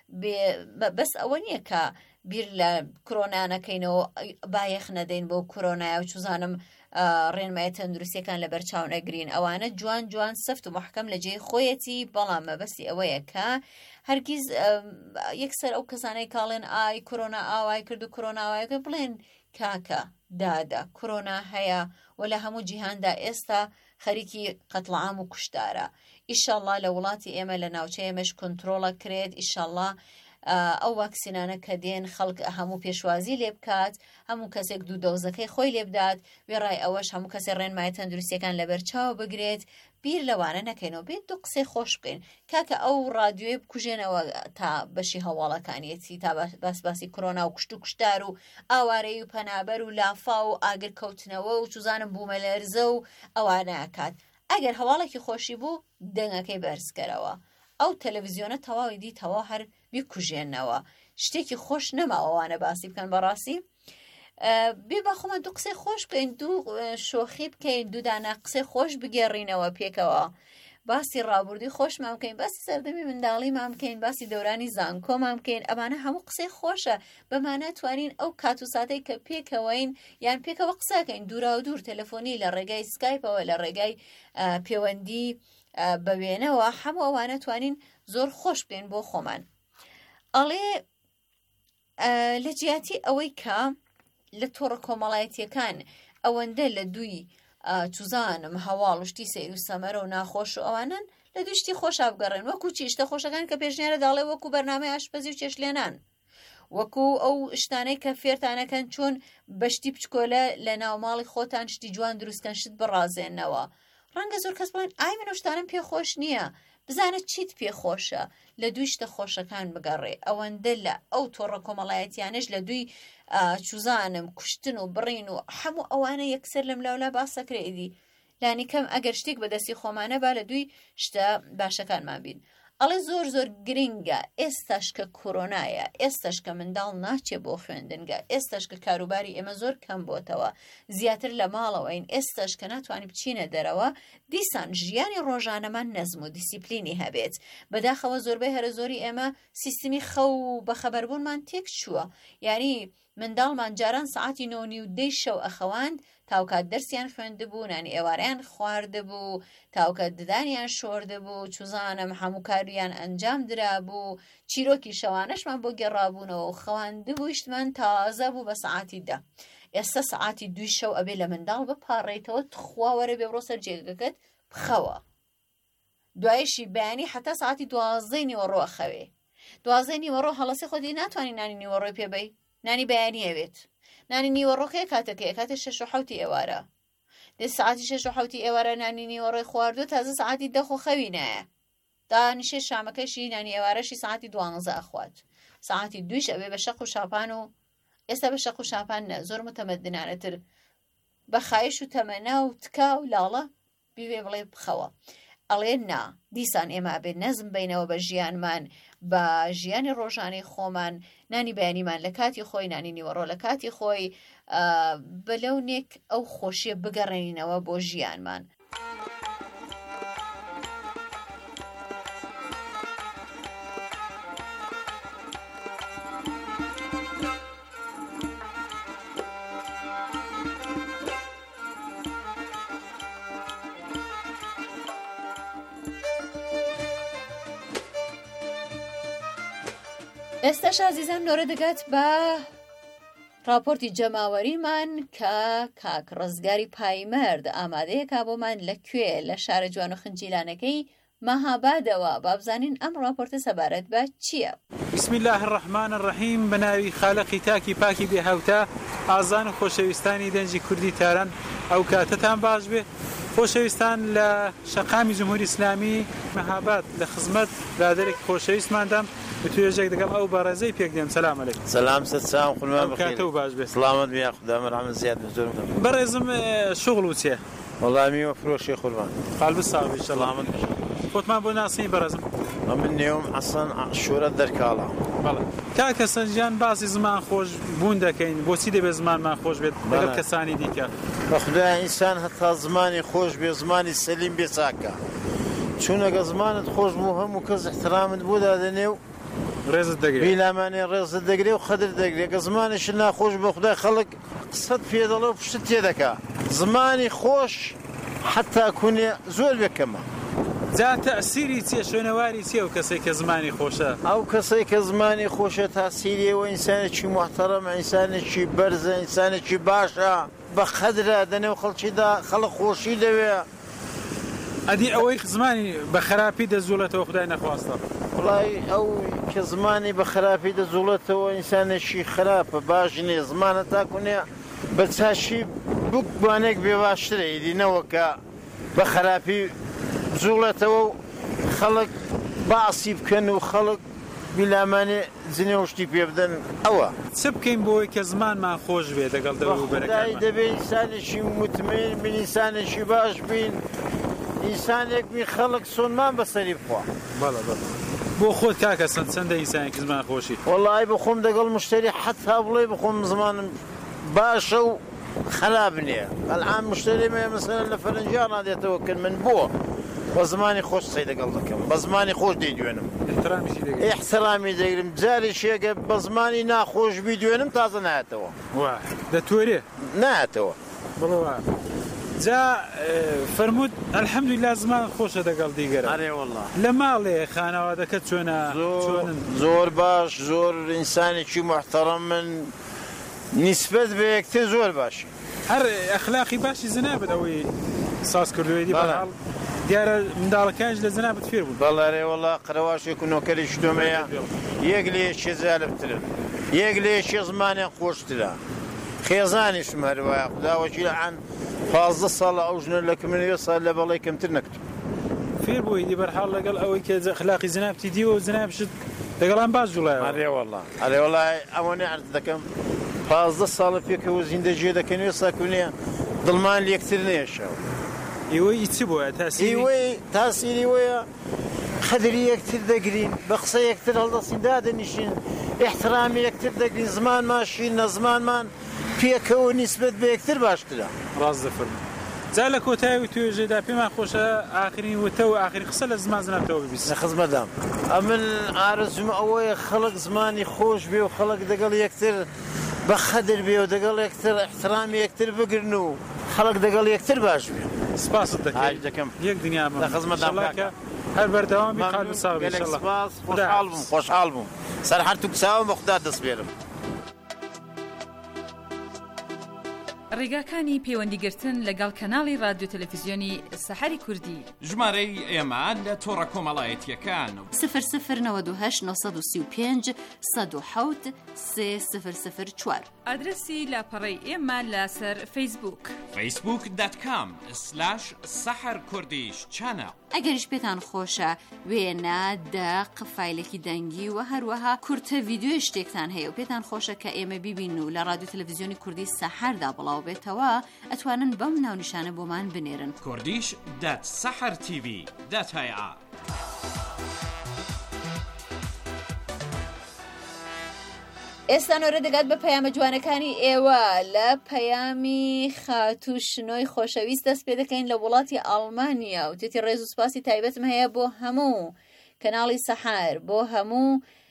بەس ئەوە نییە کە بیر لە کۆرۆنا نەکەینەوە بایەخ نەدەین بۆ کۆرۆنایە و چوزانم ڕێنمایە تەندروستیەکان لە بەرچاو نەگرین ئەوانە جوان سەفت و محکەم لە جێی خۆیەتی بەڵام مەبەستی ئەوەیە کە هەرگیز یەکسەر ئەو کەسانەی کاڵێن ئای کۆرۆنا ئاوای کرد و کۆرۆنا ئاوایەکە بڵێن کاکە دادا کۆرۆنا هەیە و لە هەموو جیهاندا ئێستا خەریکی قەتڵعام و کوشتارە ئیشەڵڵا لە وڵاتی ئێمە لە ناوچەی ئێمەش کۆنترۆڵە کرێت ئیشەڵڵا ئەو واکسینانە کە دێن خەڵک هەموو پێشوازی لێ بکات هەموو کەسێک دوو دۆزەکەی خۆی لێ بدات وێڕای ئەوەش هەموو کەسێ ڕێنمایە تەندروستیەکان لەبەرچاو بگرێت بیر لەوانە نەکەینەوە بێت دوو قسەی خۆش بکەین کاکە ئەو ڕادیۆی بکوژێنەوە تا بەشی هەواڵەکانیەتی تا باسی کۆرۆنا و کوشت و کوشتار و ئاوارەی و پەنابەر و لافا و ئاگر کەوتنەوە و چوزانم بوومەلەرزە و ئەوانە کات ئەگەر هەواڵێکی خۆشی بوو دەنگەکەی بەرزکەرەوە ئەو تەلەڤیزیۆنە تەواوی دی تەوا هەر بیکوژێنەوە شتێکی خۆش نەماوەوانە باسی بکەن بەڕاستی بێ با خۆمان دوو قسەی خۆش بکەین دوو شۆخی بکەین دوو دانا قسەی خۆش بگێڕینەوە پێکەوە باسی ڕابردووی خۆشمان بکەین باسی سەردەمی منداڵیمان بکەین باسی دەورانی زانکۆمان بکەین ئەمانە هەموو قسەی خۆشە بەمانە توانین ئەو کات و ساتەی کە پێکەوەین یان پێکەوە قسەکەین دوورا و دوور تەلەفۆنی لە ڕێگای سکایپەوە لە ڕێگای پەیوەندی بەوێنەوە هەموو ئەوانە توانین زۆر خۆش بکەین بۆ خۆمان. ئەڵێ لە جیاتی ئەوەی کە لە تۆڕە کۆمەڵایەتیەکان ئەوەندە لە دووی چوزانم هەواڵ و شتی سەیر و سەمەرە و ناخۆش و ئەوانن لە دوو شتی خۆشا بگەڕێن وەکو چی شتە خۆشەکان کە پێشنیارە داڵێ وەکو بەرنامەی ئاشپەزی و چێشلێنان وەکو ئەو شتانەی کە فێرتانەکەن چۆن بەشتی بچکۆلە لە ناوماڵی خۆتان شتی جوان دروستکەن شت بڕازێنەوە ڕەنگە زۆر کەس بڵێن ئای من ئەو شتانم پێخۆش نییە بزانە چیت پێخۆشە لە دوی شتە خۆشەکان بگەڕێ ئەوەندە لە ئەو تۆڕە کۆمەڵایەتیانش لە دوی چوزانم کوشتن و بڕین و هەموو ئەوانە یەکسەر لەم لاولا باسەکرێدی لانی کەم ئەگەر شتێک بەدەستی خۆمانە با لە دوی شتە باشەکانمان بین. ئەڵێ زۆر زۆر گرنگە ئێستاش کە کۆرۆنایە، ئێستاش کە منداڵ ناچێ بۆ خوێندنگە، ئێستاش کە کاروباری ئێمە زۆر کەم بۆتەوە، زیاتر لە ماڵەوەین، ئێستاش کە ناتوانین بچینە دەرەوە، دیسان ژیانی ڕۆژانەمان نەزم و دیسیپلینی هەبێت. بەداخەوە زۆربەی هەرە زۆری ئێمە سیستمی خەو بە خەبەربوونمان تێک چووە، یعنی منداڵمان جاران سعاتی 9:30 شەو ئەخەواند تاوکات دەرسیان خوێندبوو، نانی ئێوارەیان خواردبوو، تاوکات ددانیان شۆردبوو، چوزانم هەموو کاریان ئەنجام درابوو، چیرۆکی شەوانەشمان بۆ گێڕابوونەوە و خەواندبوویشتمان تازە بوو بە سعاتی 10. ئێستا سعاتی 2 شەو ئەبێ لە منداڵ بپارڕێتەوە تخوا وەرە بێ بڕۆ سەر جێگەکەت بخەوە. دوایشی بەیانی حتا سعاتی 12 نیوەڕۆ ئەخەوێ. 12 نیوەڕۆ هەڵەسی خۆتی ناتوانانی نانی نیوەڕۆی پێبەی، نانی بەیانی ئەوێت. نانی نیوەڕۆکەیە کاتەکەیە کاتێ 6 و 7 ئێوارە. دێ سعاتی 6 و 7 ئێوارە نانی نیوەڕۆی خواردو تازە سعاتی 10 خۆ خەوی نایە. دانیشێ شامەکەشی نانی ئێوارەشی سعاتی 12 ئەخوات. سعاتی 2ش ئەبێ بە شەق و شاپان و ئێستا بە شەق و شاپان نە، زۆر متەمەدنانەتر بە خایش و تەمەنا و تکا و لاڵە بیوێ بڵێ بخەوە. ئەڵێ نا، دیسان ئێمە بێ نەزم بینەوە بە ژیانمان، بە ژیانی ڕۆژانەی خۆمان، نانی بەیانیمان لە کاتی خۆی، نانی نیوەڕۆ لە کاتی خۆی، بەلەونێک ئەو خۆشیە بگەڕێنینەوە بۆ ژیانمان. ئێستاش ئازیزان نۆرە دەگات بە راپۆرتی جەماوەریمان کە کاک ڕزگاری پایمەرد ئامادەیەکا بۆمان لەکوێ لە شارە جوان و خنجیلانەکەی مەهابادەوە. بابزانین ئەم راپۆرتە سەبارەت بە چییە؟ بسم الله الرحمن الرحیم. بەناوی خالقی تاکی پاکی بێهاوتا، ئازان و خۆشەویستانی دەنجی کوردی تاران، ئەو کاتتان باش بێ. خۆشەویستان لە شەقامی جمهوری ئیسلامی مەهاباد لە خزمەت برادێکی خۆشەویستماندام بتوێژێک دەگەڵ ئەو بەڕێزەی پێک دێم. سەلام عەلەیکم. سلام سلام خولمان بخیر. کاتە و باش بێ. سلامت بیا خدا مرحمت زیاد زۆر. بەڕێزم شغل و چیە؟ وەڵامی میوە فرۆشی خولمان. قەلب ساڵی سلامت. خۆتمان بۆ ناسنی بەڕێزم. من نێوم حەسەن شورە دەرکاڵە. بەڵێ. کاکە سەنجیان باسی زمان خۆش بوون دەکەین، بۆچی دەبێت زمانمان خۆش بێت لەگەڵ کەسانی دیکە؟ بە خودای ئینسان هەتا زمانی خۆش بێ، زمانی سەلیم بێ چاکە. چونەگە زمانت خۆش بوو هەموو کەس احترامت بۆ دادەنێ و ڕێزت دەگرێت، بیلامانێ ڕێزت دەگرێ و خەدر دەگرێت. کە زمانیش ناخۆش بە خودای خەڵک قسەت پێ دەڵێ و پشت تێ دەکا. زمانی خۆش حتا کونێ زۆر بێکەمە. جا تەسیری چیە، شوێنەواری چیە و کەسێک کە زمانی خۆشە؟ ئەو کەسێک کە زمانی خۆشە تاسیریەوە ئینسانێکی محتەرەمە، ئینسانێکی بەرزە، ئینسانێکی باشە، بە خەدرە دەنێ و خەڵکیدا خەڵک خۆشی دەوێ. ئەدی ئەوەی زمانی بە خراپی دەزوڵێتەوە خدای نەخواستە. وڵای ئەو کە زمانی بە خراپی دەزوڵێتەوە ئینسانێکی خراپە، باش نییە. زمانە تاکوونێ بە چاشی بوانێک بێ باشترە، ئیدینەوە کە بە خراپی زوڵێتەوە و خەڵک باسی بکەن و خەڵک بیلامانێ جنێ وشتی پێ بدەن. ئەوە چ بکەین بۆی کە زمانمان خۆش بێت لەگەڵ دەوروبەرەکان؟ دەبێت ئینسانێکی متمەین بین، ئینسانێکی باش بین، ئینسانێک بین خەڵک سۆنمان بەسەری بخوا. بەڵێ بەڵێ. بۆ خۆت کاکە چەندە ئینسانێکی زمان خۆشی؟ وەڵای بخۆم دەگەڵ مشتری حتا بڵێ بخۆم زمانم باشە و خراب نییە. ئەلعان مشتری مێ مەسەلەن لە فەرەنجیان نادێتەوە کە من بۆ بە زمانی خۆش قسەی لەگەڵ دەکەم، بە زمانی خۆش دەیدوێنم، ئیحترامی دەگرم. جارێکێکە بە زمانی ناخۆش بیدوێنم تازە نایەتەوە. دەتوێرێ نایەتەوە. بڵێ جا فەرمووت ئەلحەمدولیلا زمان خۆشە دەگەڵ دیگەرە. ئەرێ وەڵڵا. لە ماڵێ خانەوادەکەت چۆنە؟ زۆر باش، زۆر ئینسانێکی محتەرەم، من نیسبەت بە یەکتر زۆر باشی. هەر ئەخلاقی باشی زنابێت ئەوەی ساز کردوێتی بەڵام دیارە منداڵەکانش لە زنابەت فێر بوون. بەڵێ وەڵا قەرەواشێک و نۆکەریش دۆمەیە، یەک لە یەکێ زالبترن، یەک لە یەکێ زمانیان خۆشترە. خێزانیشم هەروایە خوداوەکی لەعان 15 ساڵە ئەو ژنە لە کمنوێ ساڵ لە بەڵی کەمتر نەکرد. فێر بوویدی بەرحاڵ لەگەڵ ئەوەی کە ئەخلاقی زنابتی دیوە و زنابشت لەگەڵان باش جوڵایە. ئەرێ وەڵا، ئەرێ وەڵای ئەوەنێ عەرز دەکەم 15 ساڵە پێکەوە زیندەجێ دەکەنوێ ساکوونێ دڵمان لەکتر نێشەوە. ئێوەی چی بووە تاسیری وەیە خەدری یەکتر دەگرین بە قسە یەکتر هەڵدەستین دادەنیشین احترامی یەکتر دەگرین زمانمان شینە زمانمان پێکەوە نیسبەت بە یەکتر باشترە ڕاست دەفەرمێ جا لە کۆتایی توێژێدا پێمان خۆشە ئاخرین وتە و ئاخری قسە لە زمان زناتەوە ببیست لە خزمەتدام ئەمن ئارەزوم ئەوەیە خەڵک زمانی خۆش بێ و خەڵک دەگەڵ یەکتر بە خەدر بێ و دەگەڵ یەکتر احترامی یەکتر بگرن و خەڵک دەگەڵ یەکتر باش بێ سپاست دەکەم یەک دنیا لە خزمەتدام هەر بەردەوامی قال بساغ سپاس خۆشحاڵ بووم سەر هەرتوو کچاوم بە خوددا دەست بێرم ڕێگاکانی پەیوەندیگرتن لەگەڵ کەناڵی رادیۆ تەلەڤیزیۆنی سەحەری کوردی ژمارەی ئێمە لە تۆڕە کۆمەڵایەتیەکان 009235 107 3004 ئادرسی لاپەڕەی ئێمە لەسەر فەیسبوک facebook.com/saharkurdish ئەگەریش پێتان خۆشە وێنە دەق فایلێکی دەنگی و هەروەها کورتە ڤیدیۆ شتێکتان هەیە و پێتان خۆشە کە ئێمە بیبین و لە رادیۆ تەلەڤیزیۆنی کوردی سەحەردا بڵاو بێتەوە ئەتوانن بەم ناونیشانە بۆمان بنێرن kurdish.sahartv.ir ئێستا نۆرە دەگات بە پەیامە جوانەکانی ئێوە لە پەیامی خاتوشنۆی خۆشەویست دەست پێ دەکەین لە وڵاتی ئەڵمانیا و تێتی ڕێز و سپاسی تایبەتم هەیە بۆ هەموو کەناڵی سەحار بۆ هەموو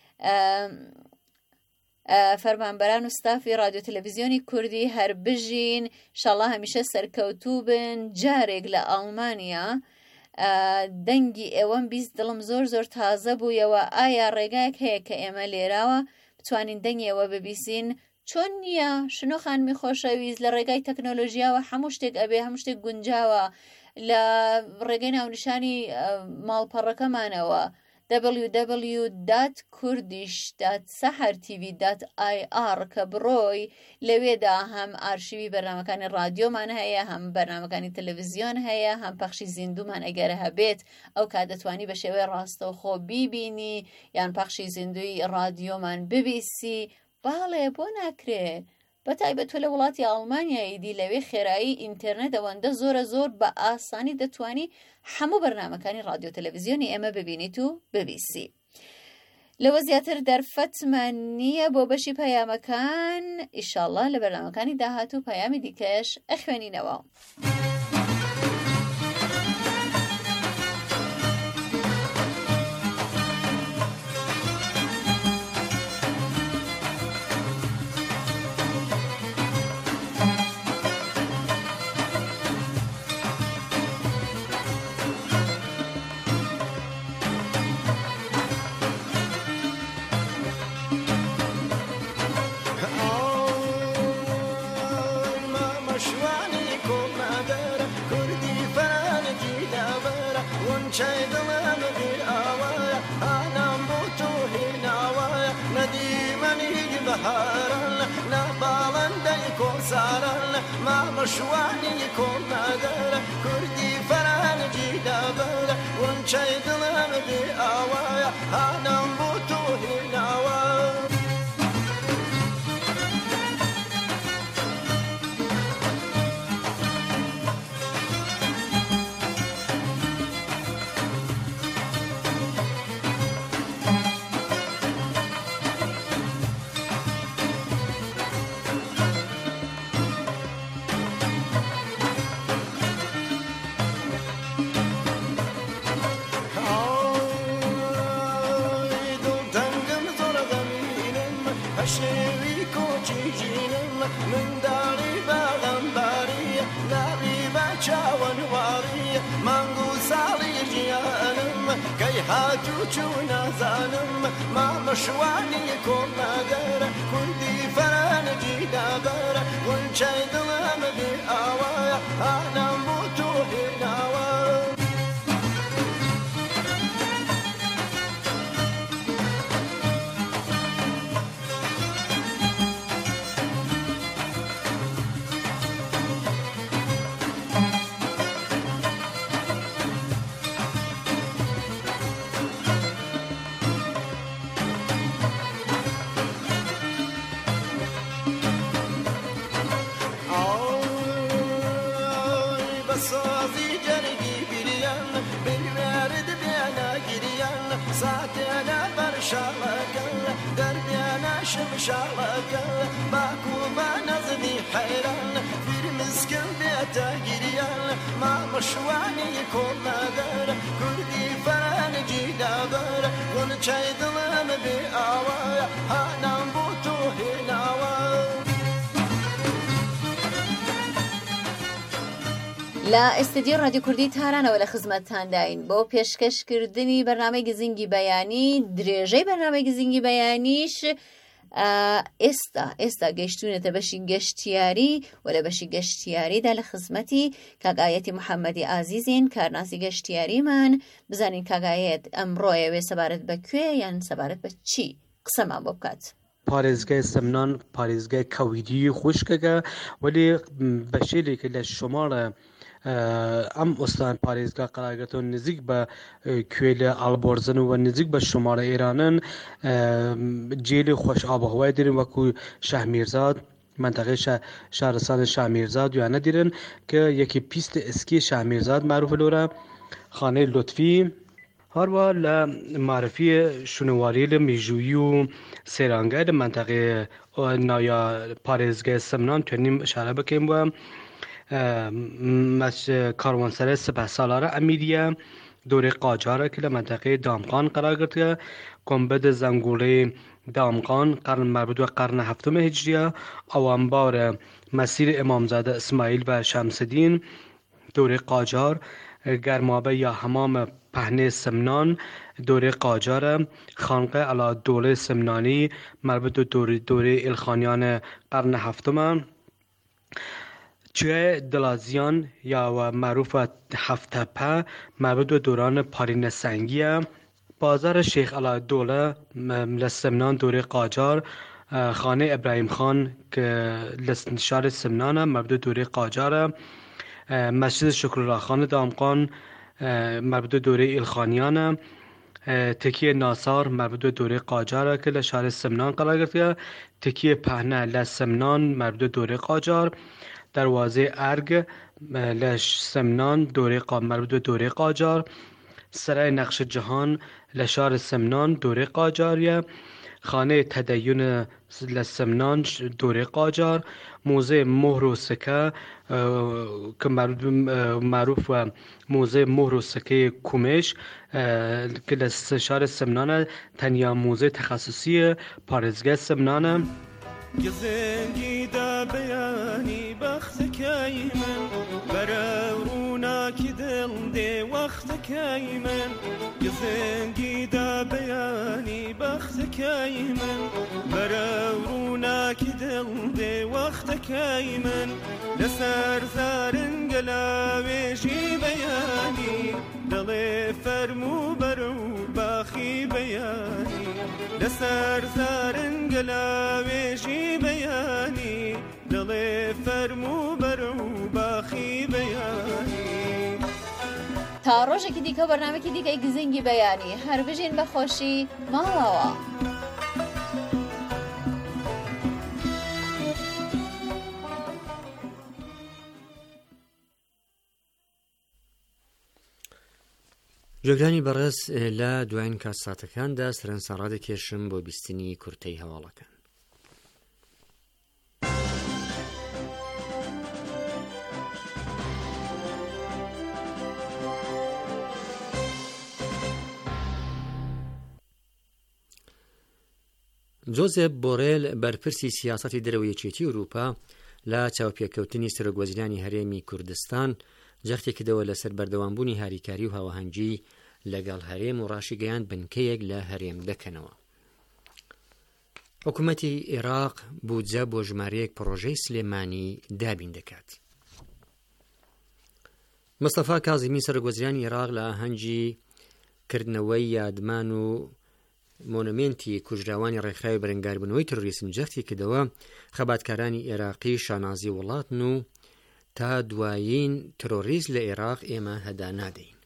فەرمانبەران و ستافی رادیۆ تەلەڤیزیۆنی کوردی هەر بژین شەڵا هەمیشە سەرکەوتوو بن جارێک لە ئەڵمانیا دەنگی ئێوەم بیست دڵم زۆر زۆر تازە بوویەوە ئایا ڕێگایەک هەیە کە ئێمە لێراوە بتوانین دەنگیەوە ببیسین چۆن نییە شنۆخانمی خۆشەویست لە ڕێگای تەکنۆلۆژیاوە هەموو شتێک ئەبێ هەموو شتێک گونجاوە لە ڕێگەی ناونیشانی ماڵپەڕەکەمانەوە www.kurdish.sahartv.ir کە بڕۆی لەوێدا هەم ئارشیوی بەرنامەکانی رادیۆمان هەیە هەم بەرنامەکانی تەلەڤیزیۆن هەیە هەم پەخشی زیندومان ئەگەرە هەبێت ئەو کات دەتوانی بە شێوەیە ڕاستەوخۆ بیبینی یان پەخشی زیندوی رادیۆمان ببیسی باڵێ بۆ ناکرێ بەتایبەت تۆ لە وڵاتی ئەڵمانیاییدی لەوێ خێرایی ئینتەرنێت ئەوەندە زۆر بە ئاسانی دەتوانی هەموو بەرنامەکانی رادیۆ تەلەڤیزیۆنی ئێمە ببینیت و ببیسی لەوە زیاتر دەرفەتمان نییە بۆ بەشی پەیامەکان ئیشاڵڵا لە بەرنامەکانی داهاتوو پەیامی دیکەش ئەخوێنینەوە مشوانی کن نداره کردی فرنگی دبره اون چای دلم بی آوایا هنم بو تو هیناوا هاتو چونا زانم ما مشوانی کن نداره کردی فرنگی دبره اون چای دلم بی آوایا هنم بو تو هیناوا شالك دربي أنا شالك باكو ما نزني حيران في مسكن بيته جريان ما مشواني كل دار كردي فرنجي دابر ونشاي ظلم بأوايا هانا بوتو هناوا لا ئێستدیۆ رادیۆ کوردی تارانەوە لە خزمەتتان داین بۆ پێشکەشکردنی بەرنامەی گزینگی بەیانی درێژەی بەرنامەی گزینگی بەیانیش ئێستا گەیشتونێتە بەشی گەشتیاری و لە بەشی گەشتیاریدا لە خزمەتی کاگایەتی محەممەدی ئازیزین کارناسی گەشتیاریمان بزانین کاگایەت ئەمڕۆیەوێ سەبارەت بەکوێ یان سەبارەت بە چی قسەمان بۆ بکات. پارێزگای سەمنان پارێزگای کەویدی خوشکەکە ولی بەشێرێکە لە شمالە ئەم ئۆستان پارێزگا قەراگرێتەوە نزیک بە کوێ لە ئالبۆرزن و نزیک بە شمالە ئێرانن جێلی خۆش ئابەهوای دێرن وەکو شەهمیرزاد منطقەی شارستانی شەهمیرزاد یانە دیرن کە یەکی پیست ئسکی شەهمیرزاد معروفە لۆرە خانەی لوتفی هەروە لە معرفی شونەواری لە میژووی و سێرانگای لە منطقەی ناویا پارێزگای سەمنان توێنیم ئشارە بکەین وە کاروانسەرای سپه سالارە ئەمیریە دۆرەی قاجارە کە لە منطقەی دامقان قرار گرتە گۆمبەدە زەنگوڵەی دامقان قرن مربوط بە قرن هەفتم هیجریە ئەوانبارە مەسیر ئیمامزادە ئیسماعیل و شەمسدین دۆرەی قاجار گەرمابە یا هەمامە پهنێ سمنان دۆرەی قاجارە خانقای ئەلا دۆڵەی سمنانی مربوط بە دۆرەی ئیلخانیانە قرن هەفتمە چوی دلازیان یا و معروف هفتپه مربوط به دوران پارینه سنگیه بازار شیخ علایالدوله لسمنان دوره قاجار خانه ابراهیم خان که لشار سمنان مربوط به دوره قاجاره مسجد شکرالله خان دامقان مربوط به دوره ایلخانیانه تکیه ناصار مربوط به دوره قاجاره که لشار سمنان قرار گرفته تکیه پهنه لسمنان مربوط به دوره قاجار دروازه ارگ لش سمنان مربوط به دوره قاجار سرای نقش جهان لشار سمنان دوره قاجاریه خانه تدین لسمنان دوره قاجار موزه مهر و سکه که معروف و موزه مهر و سکه کومش که لشار سمنان تنیا موزه تخصصی پارێزگای سمنانه گزنگی دا بیانی بخت کای من برونا کی دل دی وقت کای من گزنگی دا بیانی بخت کای من برونا کی دل دی وقت کای من لسر زارن گلاویشی بیانی دل فرمو برو باخی بیانی لسر زارن گلاویشی بیانی دل فرمو برو باخی بیانی تا ڕۆژێکی دیکە بەرنامێکی دیکەی گزینگی بەیانی هەر بژین بە خۆشی ماڵەوە. جۆگرانی بەڕێز لە دوایین کاتساتەکاندا سەرنجڕا دەکێشم بۆ بیستنی کورتەی هەواڵەکان. جۆزێف بۆڕێل بەرپرسی سیاسەتی دەرەوە یەکێتی ئەوروپا لە چاوپێکەوتنی سەرۆکوەزیرانی هەرێمی کوردستان جەختێکدەوە لەسەر بەردەوامبوونی هاریکاری و هاوەهەنگی لەگەڵ هەرێم و ڕاشی گەیاند بنکەیەک لە هەرێم دەکەنەوە. حکوومەتی عێراق بودجە بۆ ژمارەیەک پڕۆژەی سلێمانی دابین دەکات. مستەفا کازمی سەرۆکوەزیرانی عێراق لە ئاهەنگی کردنەوەی یادمان و مۆنومێنتی کوژراوانی ڕێکخراوی بەرەنگاربوونەوەی تۆریزم جەختی کردەوە خەباتکارانی عێراقی شانازی وڵاتن و تا دوایین تۆریزم لە عێراق ئێمە هەدا نادەین.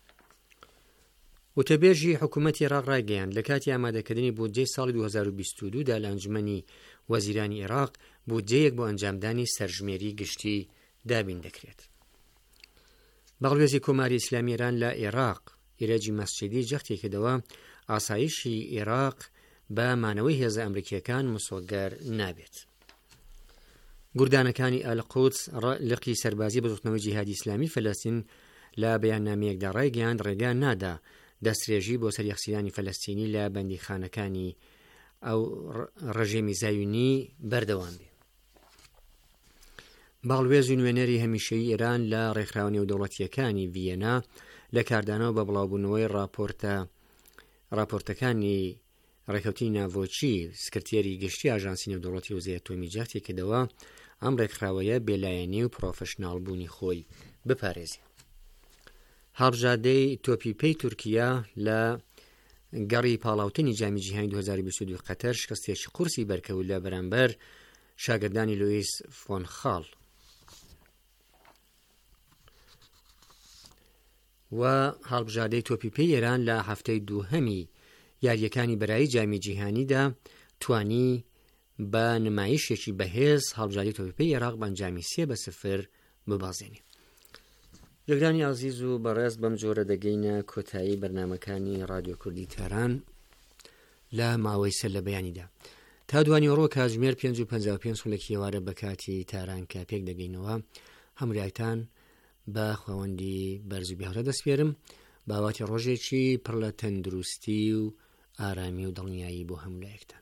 وتەبێژی حکوومەتی عێراق ڕایگەیاند لە کاتی ئامادەکردنی بودجەی ساڵی 2022دا لە ئەنجومەنی وەزیرانی عێراق بودجەیەک بۆ ئەنجامدانی سەرژمێری گشتی دابین دەکرێت. بەڕێوەزی کۆماری ئیسلامی ئێران لە عێراق ئیرەجی مەسجدی جەختێکدەوە ئاسایشی عێراق بە مانەوەی هێزە ئەمریکیەکان مسۆگەر نابێت. گوردانەکانی ئەلقودس لقی سەربازی بەدوستنەوەی جیهادی ئیسلامی فەلەستین لە بەیاننامەیەکدا ڕایگەیاند ڕێگا نادا دەسترێژی بۆ سەریەخسیرانی فەلەستینی لە بەندیخانەکانی ئەو ڕژێمی زایونی بەردەوام بێ. باڵوێزی نوێنەری هەمیشەیی ئێران لە ڕێکخراوە نێودەوڵەتیەکانی ڤیەنا لە کاردانەوە بە بڵاوبوونەوەی راپۆرتەکانی ڕێکەوتی ناڤۆچی سکرتێری گشتی ئاژانسی نێودەوڵەتی وزەیە ئەتۆمی جاتێکەوە ئەم ڕێکخراوەیە بێلایەنی و پرۆفشناڵبوونی خۆی بپارێزی. هەڵبژاردەی تۆپیپەی تورکیا لە گەڕی پاڵاوتنی جامی جیهانی 2022 قەتەر شکستێکی قورسی بەرکەوت لە بەرامبەر شاگردانی لوئیس فۆن خاڵ و هەڵبژاردەی تۆپیپەی ئێران لە هەفتەی دووهەمی یاریەکانی بەرایی جامی جیهانیدا توانی بە نمایشێکی بەهێز هەڵبژاردەی تۆپیپەی عێراق بەنجامی 3-0 ببازێنی. جێگرانی عزیز و بەڕێز بەم جۆرە دەگەینە کۆتایی بەرنامەکانی رادیۆ کوردی تاران لە ماوەی سەر لە بەیانیدا. تا دوانی ڕۆ کاتژمێر 5:55 لە کێوارە بە کاتی تاران کە پێک دەگەینەوە هەموریایتان بە خاوەندی بەرز و بێهاتە دەسپێرم باواتی ڕۆژێکی پڕ لە تەندروستی و ئارامی و دڵنیایی بۆ هەمولایەکتان.